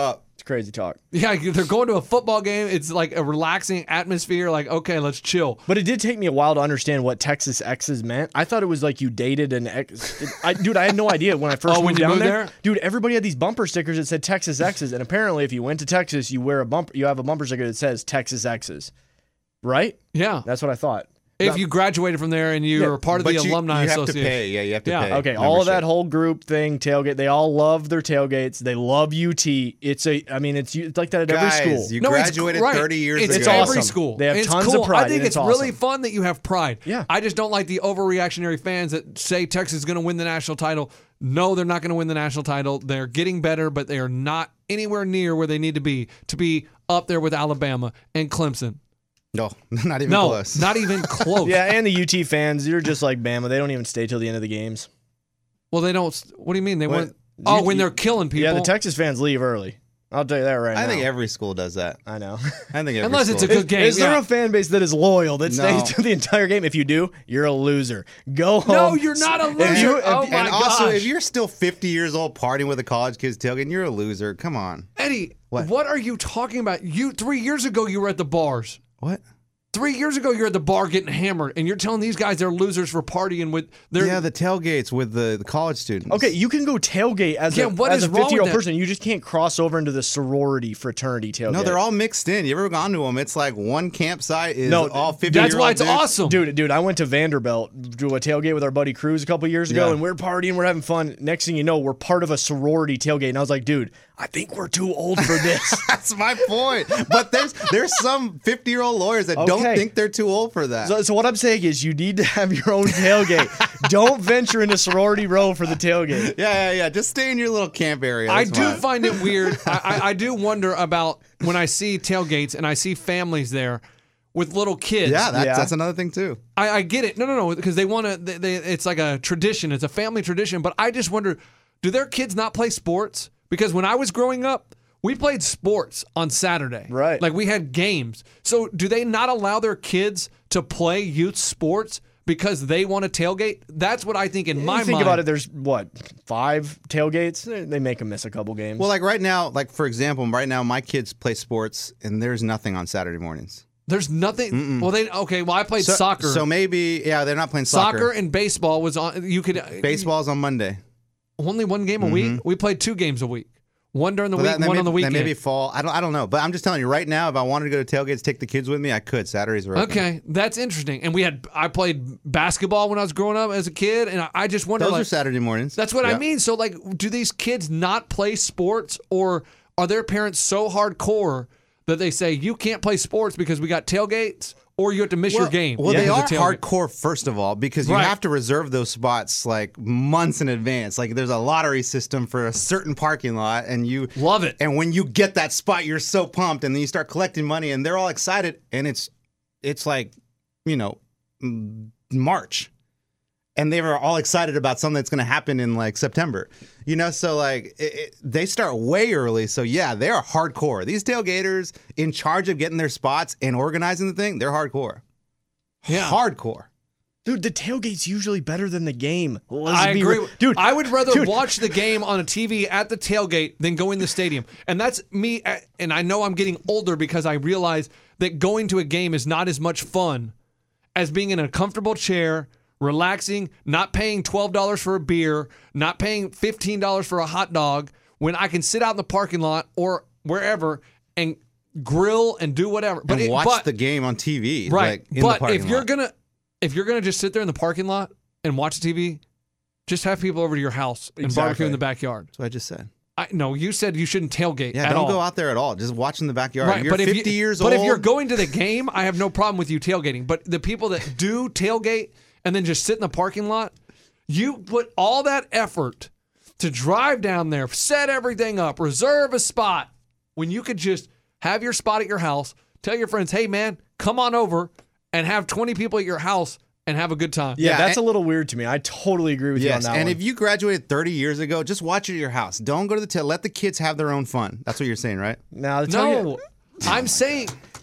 crazy talk. Yeah, they're going to a football game. It's like a relaxing atmosphere. Like, okay, let's chill. But it did take me a while to understand what Texas Exes meant. I thought it was like you dated an ex. It, I, dude, I had no idea when I first Oh, moved when you down moved there. there? Dude, everybody had these bumper stickers that said Texas Exes, and apparently, if you went to Texas, you wear a bumper. You have a bumper sticker that says Texas Exes, right? Yeah. That's what I thought. If you graduated from there and you Yeah, were part of But the you, alumni you have association. to pay. Yeah, you have to Yeah. pay. Okay, all of that membership. whole group thing, tailgate, they all love their tailgates. They love U T. It's a, I mean, it's, it's like that at Guys, every school. you No, it's graduated right. thirty years it's ago. every awesome. school. They have it's tons of cool. pride, I think and it's, it's really awesome. fun that you have pride. Yeah. I just don't like the overreactionary fans that say Texas is going to win the national title. No, they're not going to win the national title. They're getting better, but they are not anywhere near where they need to be to be up there with Alabama and Clemson. No, not even No, close. not even close. Yeah, and the U T fans, you're just like Bama. They don't even stay till the end of the games. Well, they don't. What do you mean? They What? went. Oh, You- when you- they're killing people. Yeah, the Texas fans leave early. I'll tell you that right I now. think every school does that. I know. I think every Unless it's a school. good game. Is there yeah. a fan base that is loyal that stays No. to the entire game? If you do, you're a loser. Go home. No, you're not a loser. If you- if- oh and my And also, gosh. if you're still fifty years old partying with a college kid's tailgate, you're a loser. Come on. Eddie, What? what are you talking about? You three years ago you were at the bars. What? Three years ago, you're at the bar getting hammered, and you're telling these guys they're losers for partying with their. Yeah, the tailgates with the, the college students. Okay, you can go tailgate as Yeah, a, what as is a wrong with fifty-year-old that? person. You just can't cross over into the sorority fraternity tailgate. No, they're all mixed in. You ever gone to them? It's like one campsite is No, all fifty. That's why it's awesome. Dude, dude, I went to Vanderbilt to a tailgate with our buddy Cruz a couple years ago, Yeah. and we're partying, we're having fun. Next thing you know, we're part of a sorority tailgate, and I was like, dude, I think we're too old for this. That's my point. But there's there's some fifty year old lawyers that don't Okay. think they're too old for that. so, so what I'm saying is, you need to have your own tailgate. Don't venture into sorority row for the tailgate. yeah, yeah, yeah. Just stay in your little camp area. I That's do fine. find it weird. I, I, I do wonder about when I see tailgates and I see families there with little kids. Yeah, that's, Yeah. that's another thing too. I, I get it. No, no, no, because they want to. They, they, it's like a tradition. It's a family tradition. But I just wonder, do their kids not play sports? Because when I was growing up, we played sports on Saturday. Right. Like we had games. So do they not allow their kids to play youth sports because they want to tailgate? That's what I think in my you think mind. about it, there's what, five tailgates? They- They make them miss a couple games. Well, like right now, like for example, right now my kids play sports and there's nothing on Saturday mornings. There's nothing. Well, they okay. Well, I played So, soccer. So maybe yeah, they're not playing soccer. soccer. and baseball was on. You could Baseball's on Monday. only one game a week. We played two games a week. One during the Well, week, that, that one may, on the weekend. That maybe fall. I don't. I don't know. But I'm just telling you right now. If I wanted to go to tailgates, take the kids with me, I could. Saturdays are open. Okay, that's interesting. And we had I played basketball when I was growing up as a kid, and I, I just wonder Those like are Saturday mornings. that's what I Yeah. mean. So like, do these kids not play sports, or are their parents so hardcore that they say you can't play sports because we got tailgates, or you have to miss your game? Well, they because are of tailgate? hardcore, first of all, because you Right. have to reserve those spots like months in advance. Like there's a lottery system for a certain parking lot, and you Love it. And when you get that spot, you're so pumped, and then you start collecting money, and they're all excited, and it's it's like, you know, mm, March. And they were all excited about something that's going to happen in like September, you know. So like it, it, they start way early. So yeah, they are hardcore. These tailgaters in charge of getting their spots and organizing the thing, they're hardcore. Yeah. Hardcore. dude, the tailgate's usually better than the game. Let's I be agree. real. Dude, I would rather dude. watch the game on a T V at the tailgate than go in the stadium. And that's me. And I know I'm getting older because I realize that going to a game is not as much fun as being in a comfortable chair, relaxing, not paying twelve dollars for a beer, not paying fifteen dollars for a hot dog, when I can sit out in the parking lot or wherever and grill and do whatever. But and it- watch but- the game on T V. right. Like, in the but parking if you're lot. gonna if you're gonna just sit there in the parking lot and watch the T V, just have people over to your house and Exactly. barbecue in the backyard. That's what I just said. I no, you said you shouldn't tailgate. Yeah, at don't all. go out there at all. Just watch in the backyard. Right, You're but fifty if you, years but old. if you're going to the game, I have no problem with you tailgating. But the people that do tailgate and then just sit in the parking lot, you put all that effort to drive down there, set everything up, reserve a spot, when you could just have your spot at your house, tell your friends, hey man, come on over and have twenty people at your house and have a good time. Yeah, Yeah, that's and- a little weird to me. I totally agree with you on Yes, that and one. if you graduated thirty years ago, just watch it at your house. Don't go to the tail. Let the kids have their own fun. That's what you're saying, right? now, the tailgate- No, I'm saying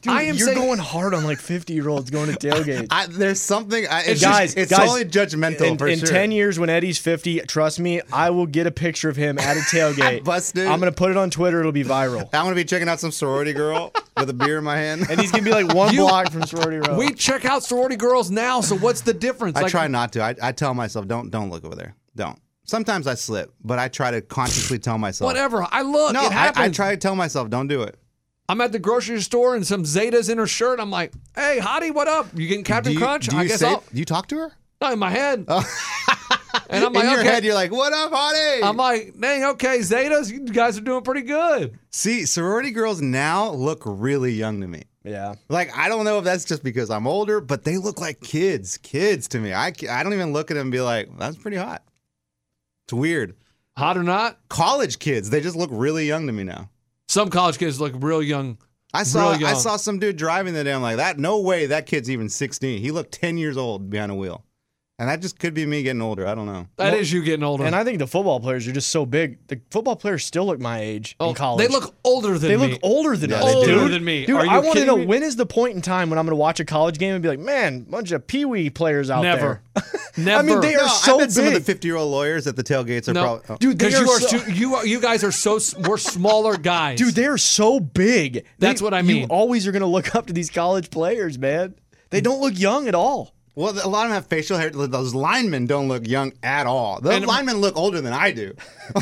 Dude, I am you're saying, going hard on like fifty year olds going to tailgates. I, there's something. I, it's guys, just, it's guys, only judgmental in, for in sure. ten years when Eddie's fifty, trust me, I will get a picture of him at a tailgate. Busted. I'm gonna put it on Twitter. It'll be viral. I'm gonna be checking out some sorority girl with a beer in my hand. And he's gonna be like one You- block from sorority row. we check out sorority girls now, so what's the difference? I Like, try not to. I, I tell myself, don't don't look over there. Don't. Sometimes I slip, but I try to consciously tell myself. whatever. I look. No, it I, happens. I try to tell myself, don't do it. I'm at the grocery store and some Zetas in her shirt. I'm like, hey, hottie, what up? You getting Captain do you, Crunch? Do I you guess say? I'll. Do you talk to her? No, in my head. And I'm In like, your okay. head, you're like, "What up, honey?" I'm like, dang, okay, Zetas, you guys are doing pretty good. See, sorority girls now look really young to me. yeah. Like, I don't know if that's just because I'm older, but they look like kids. Kids to me. I, I don't even look at them and be like, that's pretty hot. It's weird. Hot or not, College kids, they just look really young to me now. some college kids look real young. I saw Real I young. saw some dude driving the day. I'm like, that no way that kid's even sixteen. He looked ten years old behind a wheel. And that just could be me getting older. I don't know. That is you getting older. And I think the football players are just so big. The football players still look my age Oh, in college. They look older than They me. look older than Yeah, us, they do. dude. Older than me. Dude, Are you I want to kidding know me? when is the point in time when I'm going to watch a college game and be like, man, bunch of peewee players out Never. there. Never. I mean, they are No, so I bet big. some of the fifty-year-old lawyers at the tailgates are No. probably. oh. Dude, they Because are you are so, too, you are, you guys are so s- we're smaller guys. dude, they are so big. That's They- what I You mean. always are going to look up to these college players, man. They don't look young at all. Well, a lot of them have facial hair. Those linemen don't look young at all. Those And- linemen look older than I do.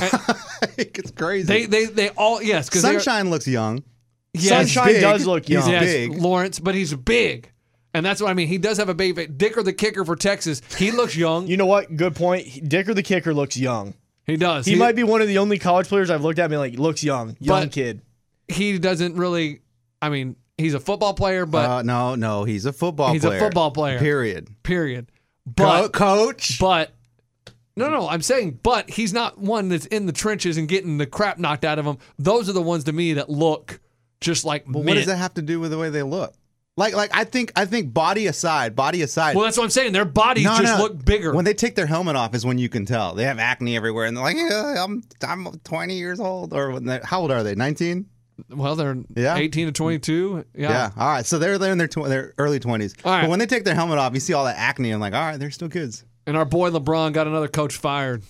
It's crazy. they they they all yes because Sunshine looks young. yes, Sunshine big. does look He's young. yes, big. Lawrence, but he's big, and that's what I mean. He does have a big face. Dicker, the kicker for Texas, he looks young. You know what? Good point. He- Dicker the kicker looks young. He does. He, might be one of the only college players I've looked at and been like, looks young. Young But- kid. He doesn't really. I mean, he's a football player, but uh, no, no, he's a football He's a player. football player. Period. period. Co- But coach. but no, no, I'm saying, but he's not one that's in the trenches and getting the crap knocked out of him. Those are the ones to me that look just like. But what mint. does that have to do with the way they look? Like, like I think, I think body aside, body aside. Well, that's what I'm saying. Their bodies No, just no. look bigger. When they take their helmet off is when you can tell. They have acne everywhere, and they're like, yeah, I'm, I'm twenty years old. Or when they- how old are they? nineteen? well, they're Yeah. eighteen to twenty-two. Yeah. Yeah. All right. So they're they're in their tw- their early twenties. All right. But when they take their helmet off, you see all that acne. And like, all right, they're still kids. And our boy LeBron got another coach fired.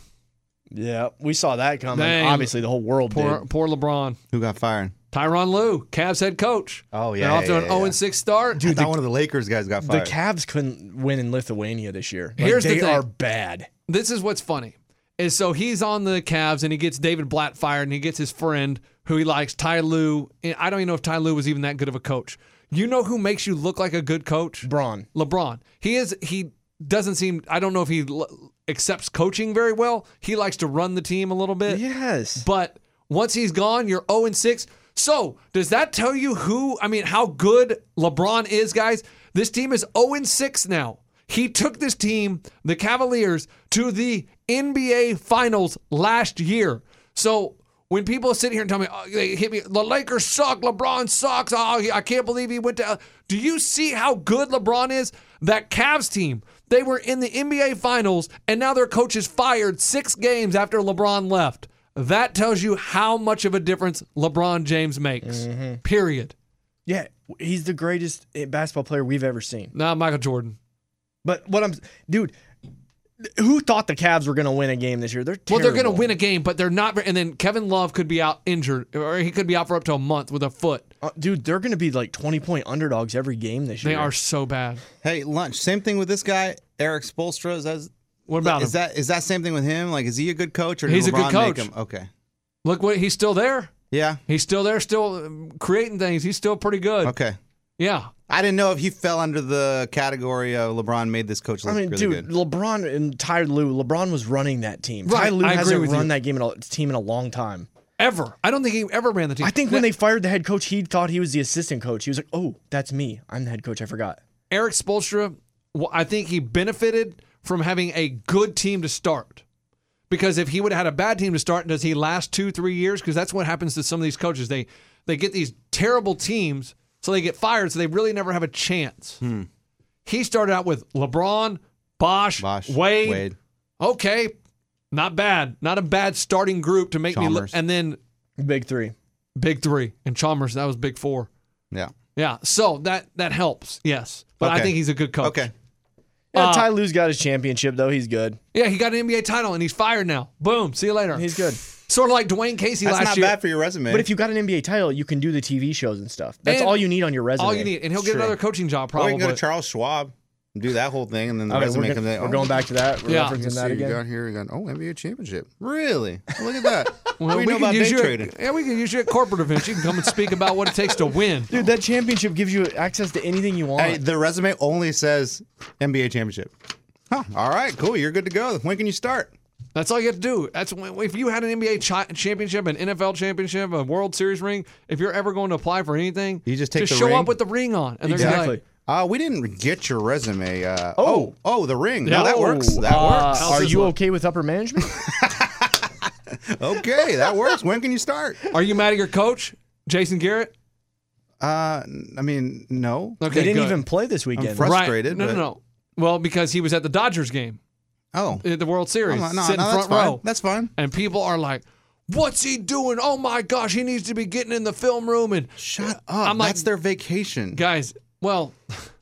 Yeah, we saw that coming. Dang. Obviously, the whole world Poor, did. poor LeBron. Who got fired? Tyronn Lue, Cavs head coach. Oh, yeah, They're off yeah, to an yeah, oh yeah. and six start. I thought one of the Lakers guys got The fired. Cavs couldn't win in Lithuania this year. Like, Here's the they thing. are bad. This is what's funny. Is so he's on the Cavs and he gets David Blatt fired and he gets his friend who he likes, Ty Lue. And I don't even know if Ty Lue was even that good of a coach. You know who makes you look like a good coach? Braun. LeBron. He is. He doesn't seem. I don't know if he l- accepts coaching very well. He likes to run the team a little bit. Yes. But once he's gone, you're oh and six. So does that tell you who? I mean, how good LeBron is, guys? This team is oh and six now. He took this team, the Cavaliers, to the N B A Finals last year. So when people sit here and tell me, oh, they hit me, the Lakers suck, LeBron sucks, oh, I can't believe he went to. Do you see how good LeBron is? That Cavs team, they were in the N B A Finals, and now their coach is fired six games after LeBron left. That tells you how much of a difference LeBron James makes. Period. Yeah, he's the greatest basketball player we've ever seen. Not Michael Jordan. But what I'm, dude, who thought the Cavs were going to win a game this year? They're Well, terrible. they're going to win a game, but they're not. And then Kevin Love could be out injured, or he could be out for up to a month with a foot. Uh, dude, they're going to be like twenty point underdogs every game this They year. are so bad. Hey, lunch. Same thing with this guy, Eric Spoelstra. Is that What about is him? that is that same thing with him? Like, is he a good coach or did He's a good LeBron make coach. him? Okay. Look, what he's still there. Yeah. He's still there, still um, creating things. He's still pretty good. Okay. Yeah. I didn't know if he fell under the category of LeBron made this coach look I mean, really dude, good. LeBron and Ty Lue, LeBron was running that team. Right, Ty Lue I agree hasn't with run you. that game in a, team in a long time. Ever. I don't think he ever ran the team. I think when they fired the head coach, he thought he was the assistant coach. He was like, oh, that's me. I'm the head coach. I forgot. Eric Spoelstra, well, I think he benefited from having a good team to start. Because if he would have had a bad team to start, does he last two, three years? Because that's what happens to some of these coaches. They they get these terrible teams, so they get fired, so they really never have a chance. Hmm. He started out with LeBron, Bosh, Bosh, Wade. Wade. Okay, not bad. Not a bad starting group to make me look. Chalmers. And then Big three. big three. And Chalmers, that was big four. Yeah. Yeah, so that that helps. Yes, but I Okay. think he's a good coach. Okay. Yeah, Uh, Ty Lue's got his championship, though. He's good. Yeah, he got an N B A title and he's fired now. Boom. See you later. He's good. Sort of like Dwayne Casey That's last not year. bad for your resume. But if you got an N B A title, you can do the T V shows and stuff. That's And all you need on your resume. All you need, and he'll get True. another coaching job or probably. you can go to Charles Schwab and do that whole thing, and then the Okay, resume we're, comes go- in. we're oh, going back to that. We're Yeah. referencing let's that see, you again. got here. You got oh N B A championship. Really? Look at that. Well, we, we know can about use day you trading. At, yeah, we can use you at corporate events. You can come and speak about what it takes to win. Dude, that championship gives you access to anything you want. Hey, the resume only says N B A championship. Huh. All right, cool. You're good to go. When can you start? That's all you have to do. That's when, if you had an N B A chi- championship, an N F L championship, a World Series ring. If you're ever going to apply for anything, You just take the show ring? up with the ring on, and they're gonna be exactly. like, Uh, we didn't get your resume. Uh, Oh. oh, oh, the ring. Yeah. No, that Oh, works. That uh, works. How's Are this you look? okay with upper management? Okay, that works. When can you start? "Are you mad at your coach, Jason Garrett?" Uh, I mean, no. Okay, they didn't good. even play this weekend. frust- Right. frustrated, No, no, but- no. Well, because he was at the Dodgers game Oh, at the World Series, no, no, sitting no, that's front fine. row, That's fine. and people are like, "What's he doing? Oh my gosh, he needs to be getting in the film room." And Shut up. I'm like- That's their vacation. guys, well,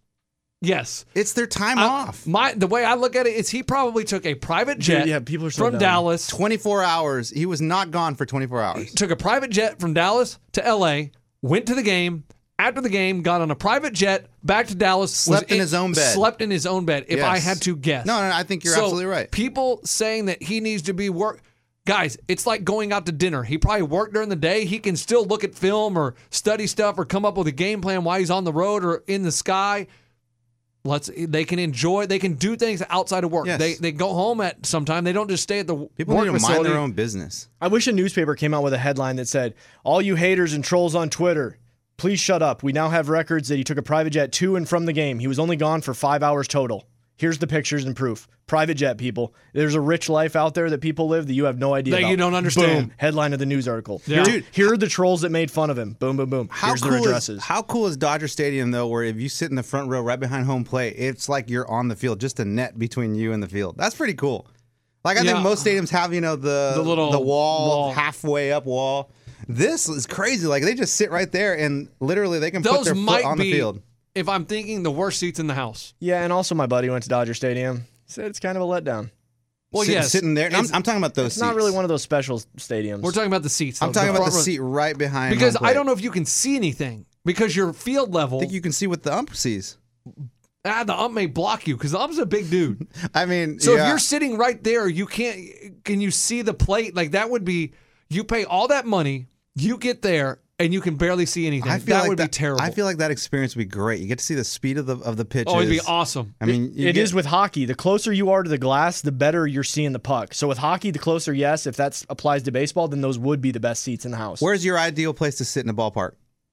yes. It's their time I- off. My the way I look at it is he probably took a private jet yeah, people are so from dumb. Dallas, twenty-four hours. He was not gone for twenty-four hours. took a private jet from Dallas to L A, went to the game. After the game, got on a private jet back to Dallas. was Slept in his own bed. Slept in his own bed. If I Yes. had to guess, No, no, no, I think you're So, absolutely right. People saying that he needs to be work. Guys, it's like going out to dinner. He probably worked during the day. He can still look at film or study stuff or come up with a game plan while he's on the road or in the sky. Let's. They can enjoy. They can do things outside of work. Yes. They they go home at some time. They don't just stay at the People work need to mind facility. their own business. I wish a newspaper came out with a headline that said, "All you haters and trolls on Twitter, please shut up. We now have records that he took a private jet to and from the game. He was only gone for five hours total. Here's the pictures and proof. Private jet, people. There's a rich life out there that people live that you have no idea That about. you don't understand. Boom. Headline of the news article. Yeah. Here, Dude. here are the trolls that made fun of him. Boom, boom, boom. How Here's their cool addresses. is how cool is Dodger Stadium though? Where if you sit in the front row right behind home plate, it's like you're on the field, just a net between you and the field. That's pretty cool. Like I Yeah. think most stadiums have, you know, the The little the wall, wall. halfway up wall. This is crazy. Like they just sit right there and literally they can put Those their might foot on be, the field. if I'm thinking, the worst seats in the house. Yeah, and also my buddy went to Dodger Stadium. Said it's kind of a letdown. Well, Sit- yes, sitting there. And I'm, It's- I'm talking about those It's seats. not really one of those special stadiums. We're talking about the seats. I'm though, talking about the front row. seat right behind. because home I plate. don't know if you can see anything because your field level. I think you can see what the ump sees. ah, the ump may block you because the ump's a big dude. I mean, So yeah. if you're sitting right there, you can't. Can you see the plate? Like that would be. You pay all that money, you get there, and you can barely see anything. I feel that like would that, be terrible. I feel like that experience would be great. You get to see the speed of the of the pitches. oh, it'd be awesome. I mean, you It get- is with hockey. The closer you are to the glass, the better you're seeing the puck. So with hockey, the closer, yes. If that applies to baseball, then those would be the best seats in the house. Where's your ideal place to sit in a ballpark?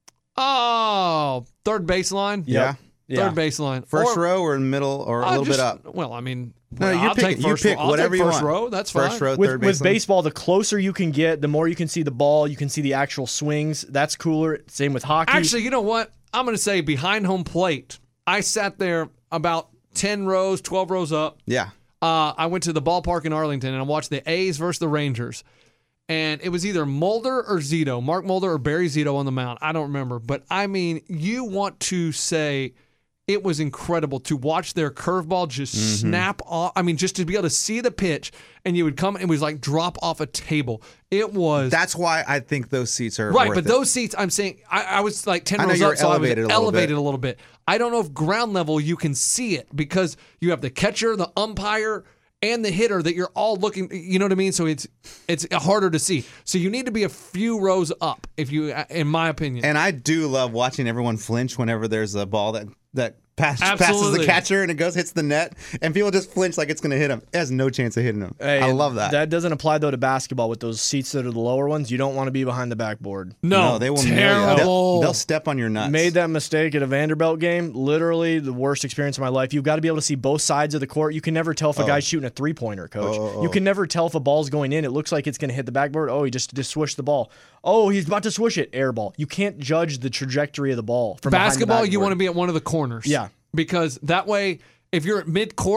Oh, third baseline. Yeah. Yeah. Third baseline. First Or- row or in middle or a I'll little just- bit up? Well, I mean, No, you I'll pick take it. You first pick row. I'll whatever take you first want. row. That's fine. First row, With, third with baseline. baseball, the closer you can get, the more you can see the ball. You can see the actual swings. That's cooler. Same with hockey. Actually, you know what? I'm going to say behind home plate. I sat there about ten rows, twelve rows up. Yeah. Uh, I went to the ballpark in Arlington and I watched the A's versus the Rangers. And it was either Mulder or Zito, Mark Mulder or Barry Zito on the mound. I don't remember. But I mean, you want to say it was incredible to watch their curveball just Mm-hmm. snap off. I mean, just to be able to see the pitch and you would come and it was like drop off a table. It was. That's why I think those seats are Right, worth but it. those seats, I'm saying, I, I was like ten I know rows you were up, so I was elevated a little elevated bit. a little bit. I don't know if ground level you can see it because you have the catcher, the umpire, and the hitter that you're all looking. You know what I mean? So it's it's harder to see. So you need to be a few rows up, if you, in my opinion. And I do love watching everyone flinch whenever there's a ball that that pass, passes Absolutely. the catcher and it goes hits the net, and people just flinch like it's going to hit him. It has no chance of hitting him. Hey, I love that. That doesn't apply though to basketball with those seats that are the lower ones. You don't want to be behind the backboard. no, no, they will nail you. terrible. They'll, they'll step on your nuts. Made that mistake at a Vanderbilt game. Literally the worst experience of my life. You've got to be able to see both sides of the court. You can never tell if a guy's shooting a three pointer, coach. Oh, oh, You oh. can never tell if a ball's going in. It looks like it's going to hit the backboard. Oh, he just just swished the ball. Oh, he's about to swish it. Air ball. You can't judge the trajectory of the ball from Basketball, you want to to be at one of the corners. Yeah. Because that way, if you're at mid court,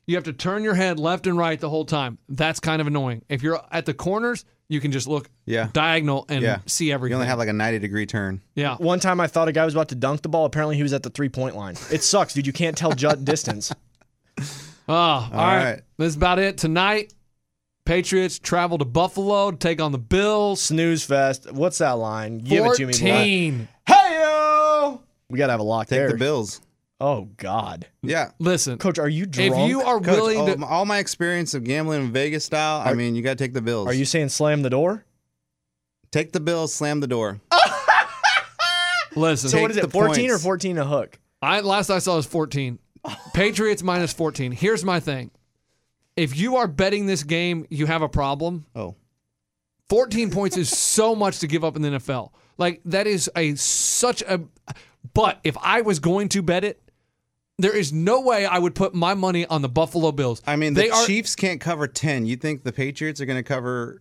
you have to turn your head left and right the whole time. That's kind of annoying. If you're at the corners, you can just look Yeah. diagonal and Yeah. see everything. You only have like a ninety degree turn. yeah. One time I thought a guy was about to dunk the ball. Apparently he was at the three-point line. It sucks, dude. You can't tell ju- distance. Oh, all right. right. This is about it tonight. Patriots travel to Buffalo to take on the Bills. Snooze fest. What's that line? Give it to me, boy. fourteen. Hey-o! We got to have a lock Take there. the Bills. Oh, God. Yeah. Listen, Coach, are you drunk? if you are Coach, willing all, to, all my experience of gambling in Vegas style, I mean, you got to take the Bills. Are you saying slam the door? Take the Bills, slam the door. listen. So what Take is the it, fourteen or points. fourteen a hook? I last I saw was fourteen. Patriots minus fourteen. Here's my thing. If you are betting this game, you have a problem. Oh. fourteen points is so much to give up in the N F L. Like that is a such a but if I was going to bet it, there is no way I would put my money on the Buffalo Bills. I mean, the they are Chiefs can't cover ten. You think the Patriots are going to cover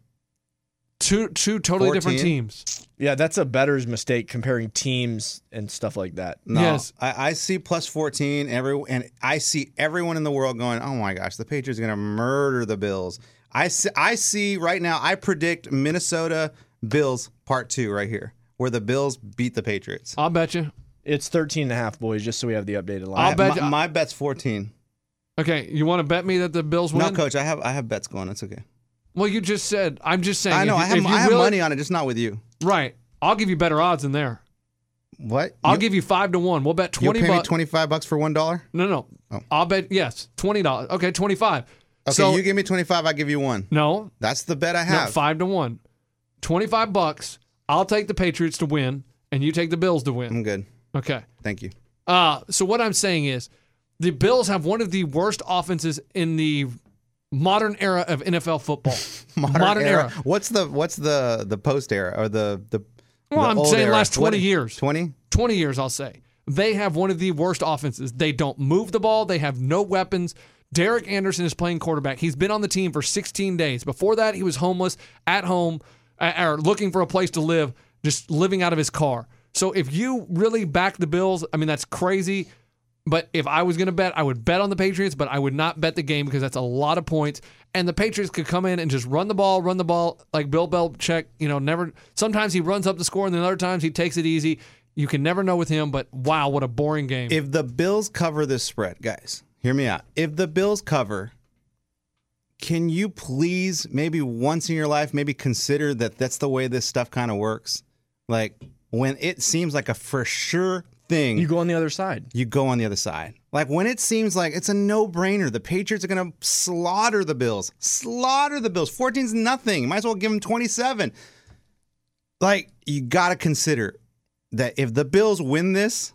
two two totally different fourteen? teams. Yeah, that's a bettor's mistake comparing teams and stuff like that. No, Yes. I, I see plus fourteen. Every and I see everyone in the world going, "Oh my gosh, the Patriots are going to murder the Bills." I see, I see right now. I predict Minnesota Bills part two right here, where the Bills beat the Patriots. I'll bet you. It's thirteen and a half, boys, just so we have the updated line. I'll I- bet my, you- my bet's fourteen. Okay, you want to bet me that the Bills win? No, coach, I have I have bets going. It's okay. Well, you just said. I'm just saying. I know if I you- have if you I have really- money on it, just not with you. Right. I'll give you better odds than there. What? I'll you, give you five to one. We'll bet You'll twenty pay me bucks. twenty five bucks for one dollar. No, no. Oh. I'll bet yes, twenty dollars. Okay, twenty five. Okay, so you give me twenty five. I give you one. no, That's the bet I no, have. five to one. Twenty five bucks. I'll take the Patriots to win, and you take the Bills to win. I'm good. Okay. Thank you. Uh, so what I'm saying is, the Bills have one of the worst offenses in the modern era of N F L football. Modern, era. What's the what's the the post era or the the? Well, the I'm old saying era? last twenty years. Twenty. twenty years, I'll say. They have one of the worst offenses. They don't move the ball. They have no weapons. Derek Anderson is playing quarterback. He's been on the team for sixteen days. Before that, he was homeless, at home, uh, or looking for a place to live, just living out of his car. So if you really back the Bills, I mean, that's crazy. But if I was going to bet, I would bet on the Patriots, but I would not bet the game because that's a lot of points. And the Patriots could come in and just run the ball, run the ball like Bill Belichick. You know, never. Sometimes he runs up the score, and then other times he takes it easy. You can never know with him. But wow, what a boring game! If the Bills cover this spread, guys, hear me out. If the Bills cover, can you please maybe once in your life maybe consider that that's the way this stuff kind of works? Like when it seems like a for sure thing, You go on the other side. you go on the other side. Like when it seems like it's a no-brainer, the Patriots are going to slaughter the Bills. Slaughter the Bills. fourteen's nothing. Might as well give them twenty-seven. Like you got to consider that if the Bills win this,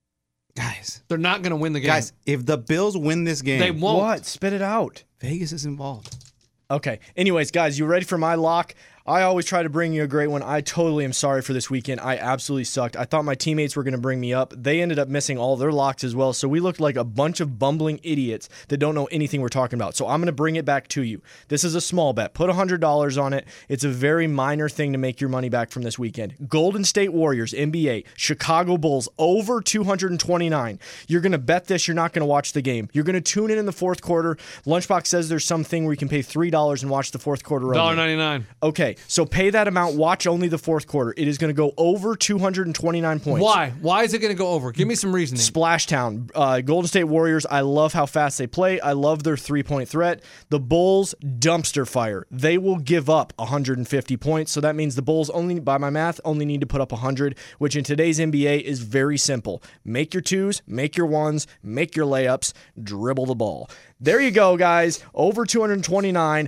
guys, They're not going to win the game. guys, if the Bills win this game, they won't. What? Spit it out. Vegas is involved. Okay. Anyways, guys, you ready for my lock? I always try to bring you a great one. I totally am sorry for this weekend. I absolutely sucked. I thought my teammates were going to bring me up. They ended up missing all their locks as well. So we looked like a bunch of bumbling idiots that don't know anything we're talking about. So I'm going to bring it back to you. This is a small bet. Put one hundred dollars on it. It's a very minor thing to make your money back from this weekend. Golden State Warriors, N B A, Chicago Bulls, over two hundred twenty-nine. You're going to bet this. You're not going to watch the game. You're going to tune in in the fourth quarter. Lunchbox says there's something where you can pay three dollars and watch the fourth quarter. one dollar only. ninety-nine. Okay, so pay that amount, watch only the fourth quarter. It is going to go over two hundred twenty-nine points. Why? Why is it going to go over? Give me some reasoning. Splashtown, uh, Golden State Warriors, I love how fast they play. I love their three-point threat. The Bulls, dumpster fire. They will give up one hundred fifty points, so that means the Bulls only, by my math, only need to put up one hundred, which in today's N B A is very simple. Make your twos, make your ones, make your layups, dribble the ball. There you go, guys. Over two hundred twenty-nine.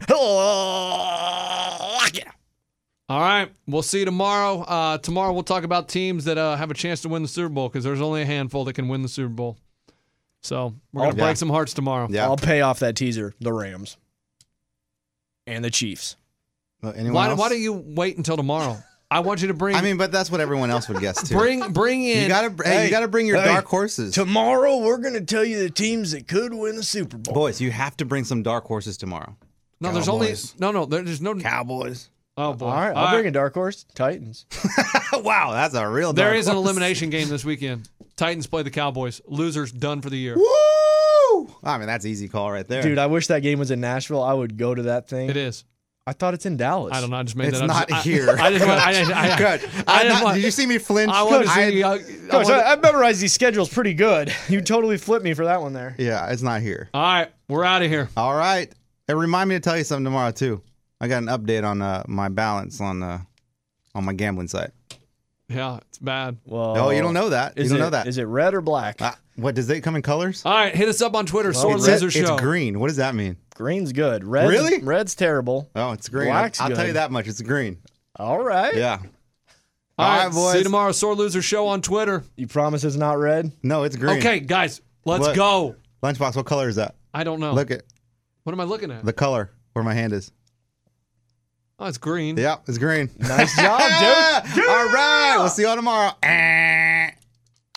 Yeah. All right. We'll see you tomorrow. Uh, tomorrow we'll talk about teams that uh, have a chance to win the Super Bowl because there's only a handful that can win the Super Bowl. So we're going to Oh, break yeah. some hearts tomorrow. Yeah. I'll pay off that teaser. The Rams. And the Chiefs. Well, anyone Why, else? why do you wait until tomorrow? I want you to bring I mean, but that's what everyone else would guess too. bring bring in you gotta, hey, Hey, you gotta bring your hey, dark horses, Tomorrow, we're going to tell you the teams that could win the Super Bowl. boys. You have to bring some dark horses tomorrow. No, there's only Cowboys. no no there- there's no Cowboys. Oh boy. All right, I'll bring a dark horse. Titans. Wow, that's a real. There dark is an horse. elimination game this weekend. Titans play the Cowboys. Losers done for the year. Woo! I mean, that's easy call right there. Dude, I wish that game was in Nashville. I would go to that thing. It is. I thought it's in Dallas. I don't know. I just made it's that up. not I, here. I, I just want. I, I, I, Good. I I just not, want- did you see me flinch? I want to I- see. I, I Coach, wanna- I, I memorized these schedules pretty good. You totally flipped me for that one there. Yeah, it's not here. all right, we're out of here. All right. And remind me to tell you something tomorrow too. I got an update on uh, my balance on uh, on my gambling site. Yeah, it's bad. Well, Oh, you don't know that. You Is don't it, know that. Is it red or black? Uh, what does it come in colors? All right, hit us up on Twitter. Sore It Loser says Show. it's green. What does that mean? Green's good. Red's, Really? Red's terrible. Oh, it's green. Black's I'll, I'll tell good. you that much. It's green. All right. Yeah. All right, boys. see you tomorrow. Sore Loser Show on Twitter. You promise it's not red? No, it's green. Okay, guys, let's What? go. Lunchbox, what color is that? I don't know. Look at What am I looking at? the color where my hand is. Oh, it's green. Yeah, it's green. Nice job, dude. All right. We'll see you all tomorrow.